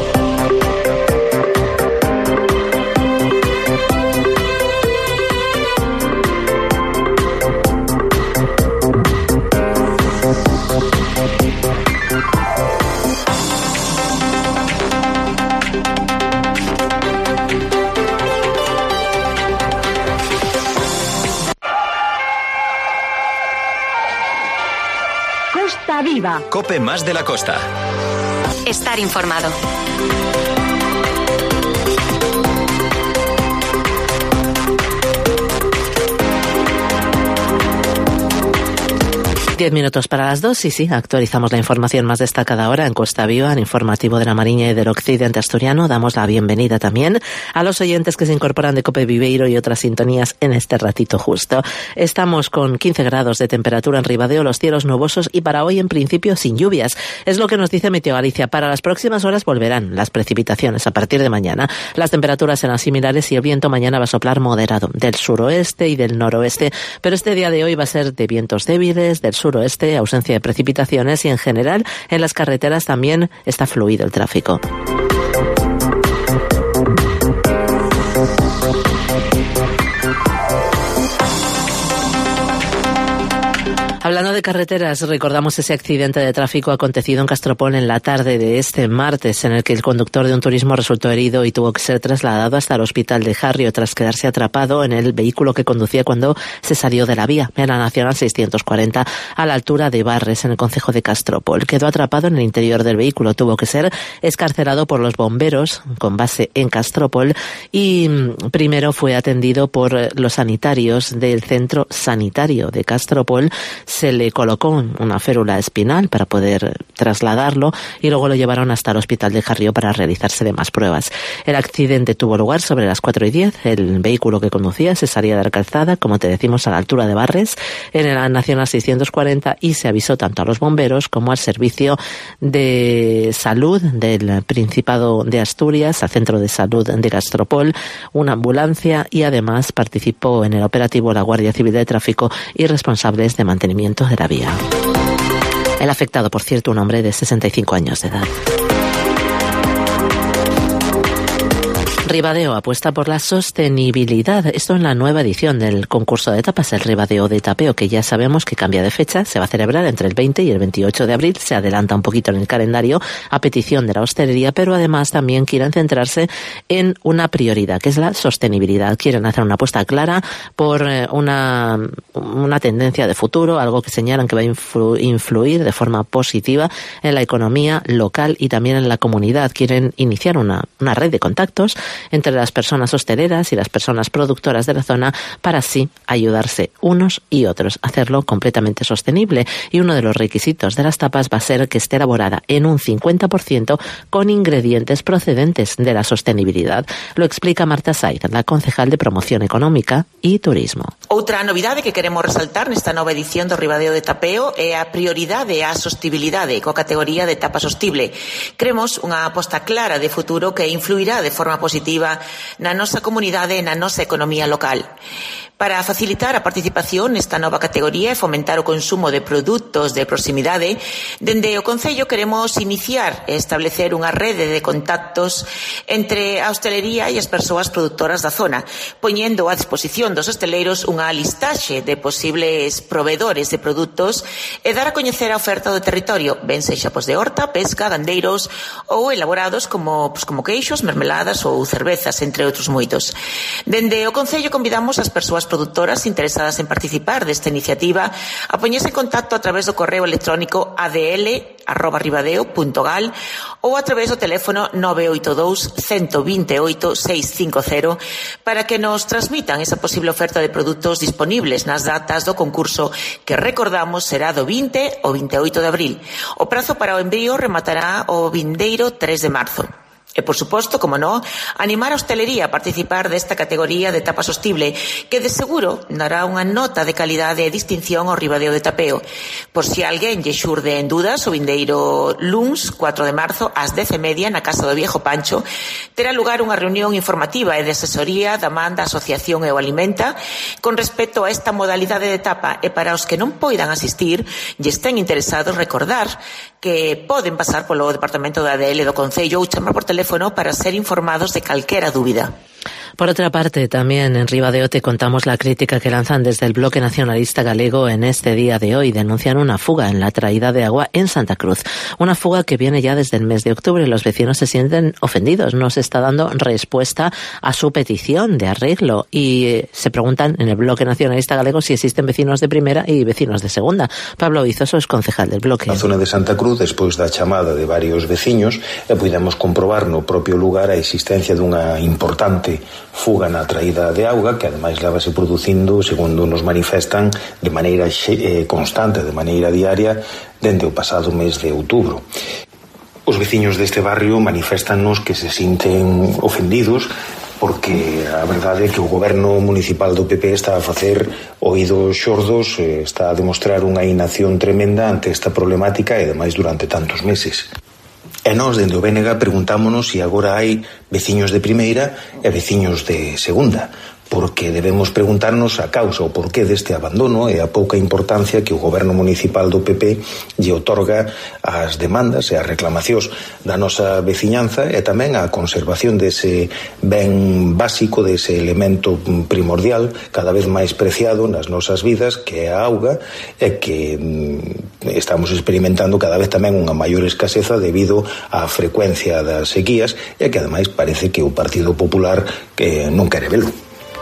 Viva. COPE más de la costa. Estar informado. 10 minutos para las 2, sí, actualizamos la información más destacada ahora en Costa Viva, en Informativo de la Mariña y del Occidente Asturiano. Damos la bienvenida también a los oyentes que se incorporan de Cope Viveiro y otras sintonías en este ratito justo. Estamos con 15 grados de temperatura en Ribadeo, los cielos nubosos y para hoy en principio sin lluvias. Es lo que nos dice Meteo Galicia. Para las próximas horas volverán las precipitaciones a partir de mañana. Las temperaturas serán similares y el viento mañana va a soplar moderado del suroeste y del noroeste, pero este día de hoy va a ser de vientos débiles, del suroeste, ausencia de precipitaciones y en general en las carreteras también está fluido el tráfico. Hablando de carreteras, recordamos ese accidente de tráfico acontecido en Castropol en la tarde de este martes, en el que el conductor de un turismo resultó herido y tuvo que ser trasladado hasta el hospital de Jarrio tras quedarse atrapado en el vehículo que conducía cuando se salió de la vía, en la Nacional 640, a la altura de Barres, en el concejo de Castropol. Quedó atrapado en el interior del vehículo, tuvo que ser excarcelado por los bomberos con base en Castropol y primero fue atendido por los sanitarios del centro sanitario de Castropol. Se le colocó una férula espinal para poder trasladarlo y luego lo llevaron hasta el hospital de Jarrio para realizarse más pruebas. El accidente tuvo lugar sobre las 4:10. El vehículo que conducía se salía de la calzada, como te decimos, a la altura de Barres, en la Nacional 640, y se avisó tanto a los bomberos como al Servicio de Salud del Principado de Asturias, al Centro de Salud de Castropol, una ambulancia, y además participó en el operativo la Guardia Civil de Tráfico y responsables de mantenimiento de la vía. El afectado, por cierto, un hombre de 65 años de edad. Ribadeo apuesta por la sostenibilidad. Esto en la nueva edición del concurso de tapas, el Ribadeo de Tapeo, que ya sabemos que cambia de fecha. Se va a celebrar entre el 20 y el 28 de abril. Se adelanta un poquito en el calendario a petición de la hostelería, pero además también quieren centrarse en una prioridad, que es la sostenibilidad. Quieren hacer una apuesta clara por una tendencia de futuro, algo que señalan que va a influir de forma positiva en la economía local y también en la comunidad. Quieren iniciar una red de contactos entre las personas hosteleras y las personas productoras de la zona para así ayudarse unos y otros a hacerlo completamente sostenible. Y uno de los requisitos de las tapas va a ser que esté elaborada en un 50% con ingredientes procedentes de la sostenibilidad. Lo explica Marta Saiz, la concejal de Promoción Económica y Turismo. Outra novidade que queremos resaltar nesta nova edición do Ribadeo de Tapeo é a prioridade á sostibilidade coa categoría de tapa sostible. Cremos unha aposta clara de futuro que influirá de forma positiva na nosa comunidade e na nosa economía local. Para facilitar a participación nesta nova categoría e fomentar o consumo de produtos de proximidade, dende o Concello queremos iniciar e establecer unha rede de contactos entre a hostelería e as persoas produtoras da zona, poñendo a disposición dos hosteleiros unha listaxe de posibles provedores de produtos e dar a coñecer a oferta do territorio, ben sexa de horta, pesca, gandeiros ou elaborados como queixos, mermeladas ou cervezas, entre outros moitos. Dende o Concello convidamos as persoas productoras interesadas en participar desta iniciativa a poñerse en contacto a través do correo electrónico adl@ribadeo.gal ou a través do teléfono 982 128 650 para que nos transmitan esa posible oferta de produtos disponibles nas datas do concurso, que recordamos será do 20 ao 28 de abril. O prazo para o envío rematará o vindeiro 3 de marzo. E, por suposto, como no, animar a hostelería a participar desta categoría de tapa sostible, que de seguro dará unha nota de calidade e distinción ao Ribadeo de Tapeo. Por si alguén lle xurde en dudas, o vindeiro luns 4 de marzo ás 10:30 na Casa do Viejo Pancho terá lugar unha reunión informativa e de asesoría da man da Asociación E o Alimenta con respecto a esta modalidade de tapa, e para os que non poidan asistir e estén interesados, recordar que poden pasar polo Departamento da ADL do Concello ou chamar por teléfono para ser informados de calquera dúbida. Por otra parte, también en Ribadeo te contamos la crítica que lanzan desde el Bloque Nacionalista Galego en este día de hoy. Denuncian una fuga en la traída de agua en Santa Cruz. Una fuga que viene ya desde el mes de octubre. Los vecinos se sienten ofendidos. No se está dando respuesta a su petición de arreglo. Y se preguntan en el Bloque Nacionalista Galego si existen vecinos de primera y vecinos de segunda. Pablo Vizoso es concejal del Bloque. Na zona de Santa Cruz, despois da chamada de varios veciños, podemos comprobar no propio lugar a existencia dunha importante fuga na traída de auga que ademais levase producindo, segundo nos manifestan, de maneira constante, de maneira diaria, dende o pasado mes de outubro. Os veciños deste barrio maniféstannos que se sinten ofendidos porque a verdade é que o goberno municipal do PP está a facer oídos xordos, está a demostrar unha inacción tremenda ante esta problemática e ademais durante tantos meses. E nós, dende o BNG, preguntámonos se agora hai veciños de primeira e veciños de segunda, porque debemos preguntarnos a causa o porqué deste abandono e a pouca importancia que o goberno municipal do PP lle otorga ás demandas e ás reclamacións da nosa veciñanza e tamén á conservación dese ben básico, dese elemento primordial cada vez máis preciado nas nosas vidas, que é a auga, e que estamos experimentando cada vez tamén unha maior escaseza debido á frecuencia das sequías e que ademais parece que o Partido Popular non quere velo.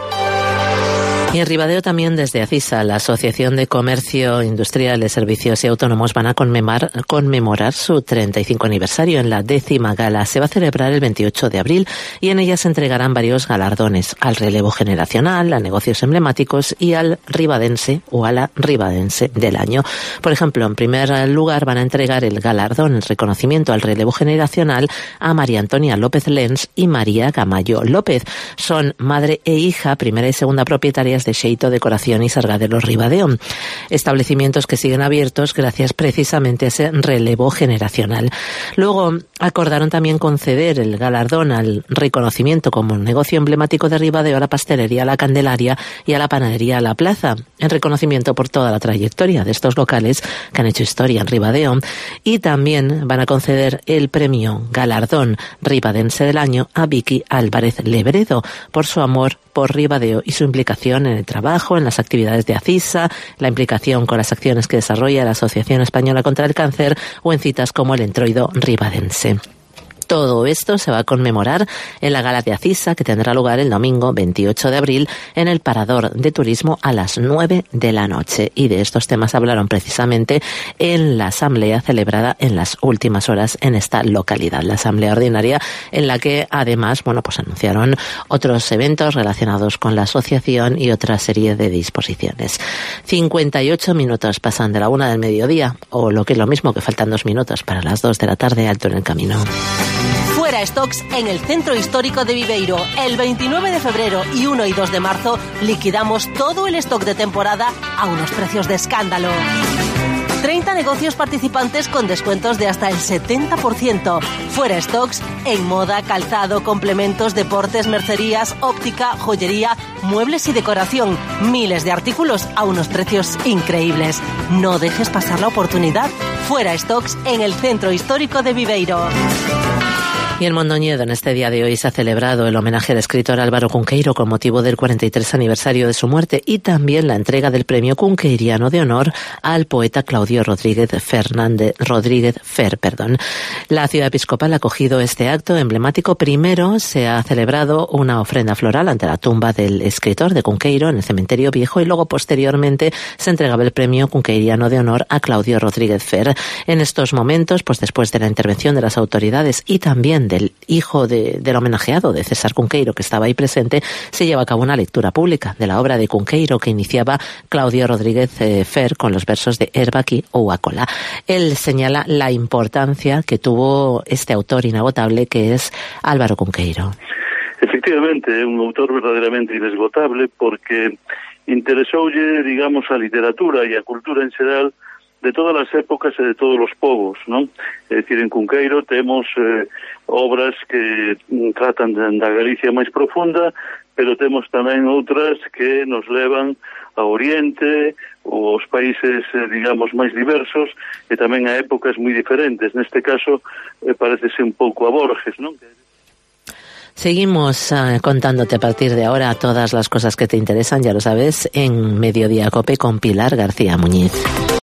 Y en Ribadeo también desde ACISA, la Asociación de Comercio Industrial de Servicios y Autónomos, van a conmemorar su 35 aniversario en la 10ª gala. Se va a celebrar el 28 de abril y en ella se entregarán varios galardones al relevo generacional, a negocios emblemáticos y al ribadense o a la ribadense del año. Por ejemplo, en primer lugar van a entregar el galardón, el reconocimiento al relevo generacional a María Antonia López Lens y María Gamayo López. Son madre e hija, primera y segunda propietarias de Xeito Decoración y Sargadelos Ribadeo, establecimientos que siguen abiertos gracias precisamente a ese relevo generacional. Luego acordaron también conceder el galardón al reconocimiento como negocio emblemático de Ribadeo a la pastelería La Candelaria y a la panadería La Plaza, en reconocimiento por toda la trayectoria de estos locales que han hecho historia en Ribadeo. Y también van a conceder el premio Galardón Ribadense del Año a Vicky Álvarez Lebredo por su amor por Ribadeo y su implicación en el trabajo, en las actividades de ACISA, la implicación con las acciones que desarrolla la Asociación Española contra el Cáncer o en citas como el Entroido Ribadense. Todo esto se va a conmemorar en la gala de ACISA, que tendrá lugar el domingo 28 de abril en el Parador de Turismo a las 9 de la noche. Y de estos temas hablaron precisamente en la asamblea celebrada en las últimas horas en esta localidad, la asamblea ordinaria, en la que además, pues anunciaron otros eventos relacionados con la asociación y otra serie de disposiciones. 58 minutos pasan de la 1 del mediodía, o lo que es lo mismo, que faltan 2 minutos para las 2 de la tarde, alto en el camino. Fuera stocks en el Centro Histórico de Viveiro. El 29 de febrero y 1 y 2 de marzo liquidamos todo el stock de temporada a unos precios de escándalo. 30 negocios participantes con descuentos de hasta el 70%. Fuera stocks en moda, calzado, complementos, deportes, mercerías, óptica, joyería, muebles y decoración. Miles de artículos a unos precios increíbles. No dejes pasar la oportunidad. Fuera stocks en el Centro Histórico de Viveiro. Y en Mondoñedo, en este día de hoy, se ha celebrado el homenaje al escritor Álvaro Cunqueiro con motivo del 43 aniversario de su muerte y también la entrega del premio Cunqueiriano de honor al poeta Claudio Rodríguez Fer. La ciudad episcopal ha acogido este acto emblemático. Primero se ha celebrado una ofrenda floral ante la tumba del escritor de Cunqueiro en el cementerio viejo y luego posteriormente se entregaba el premio Cunqueiriano de honor a Claudio Rodríguez Fer. En estos momentos, después de la intervención de las autoridades y también del hijo del homenajeado, de César Cunqueiro, que estaba ahí presente, se lleva a cabo una lectura pública de la obra de Cunqueiro que iniciaba Claudio Rodríguez Fer con los versos de Herbaqui ou Acola. Él señala la importancia que tuvo este autor inagotable que es Álvaro Cunqueiro. Efectivamente, é un autor verdadeiramente inesgotable porque interesoulle, digamos, a literatura e a cultura en xeral de todas as épocas e de todos os povos, non? É dicir, en Cunqueiro temos obras que tratan da Galicia máis profunda, pero temos tamén outras que nos levan ao Oriente ou aos países, digamos, máis diversos e tamén a épocas moi diferentes. Neste caso, parecese un pouco a Borges, non? Seguimos contándote a partir de ahora todas las cosas que te interesan, ya lo sabes, en Mediodía Cope con Pilar García Muñiz.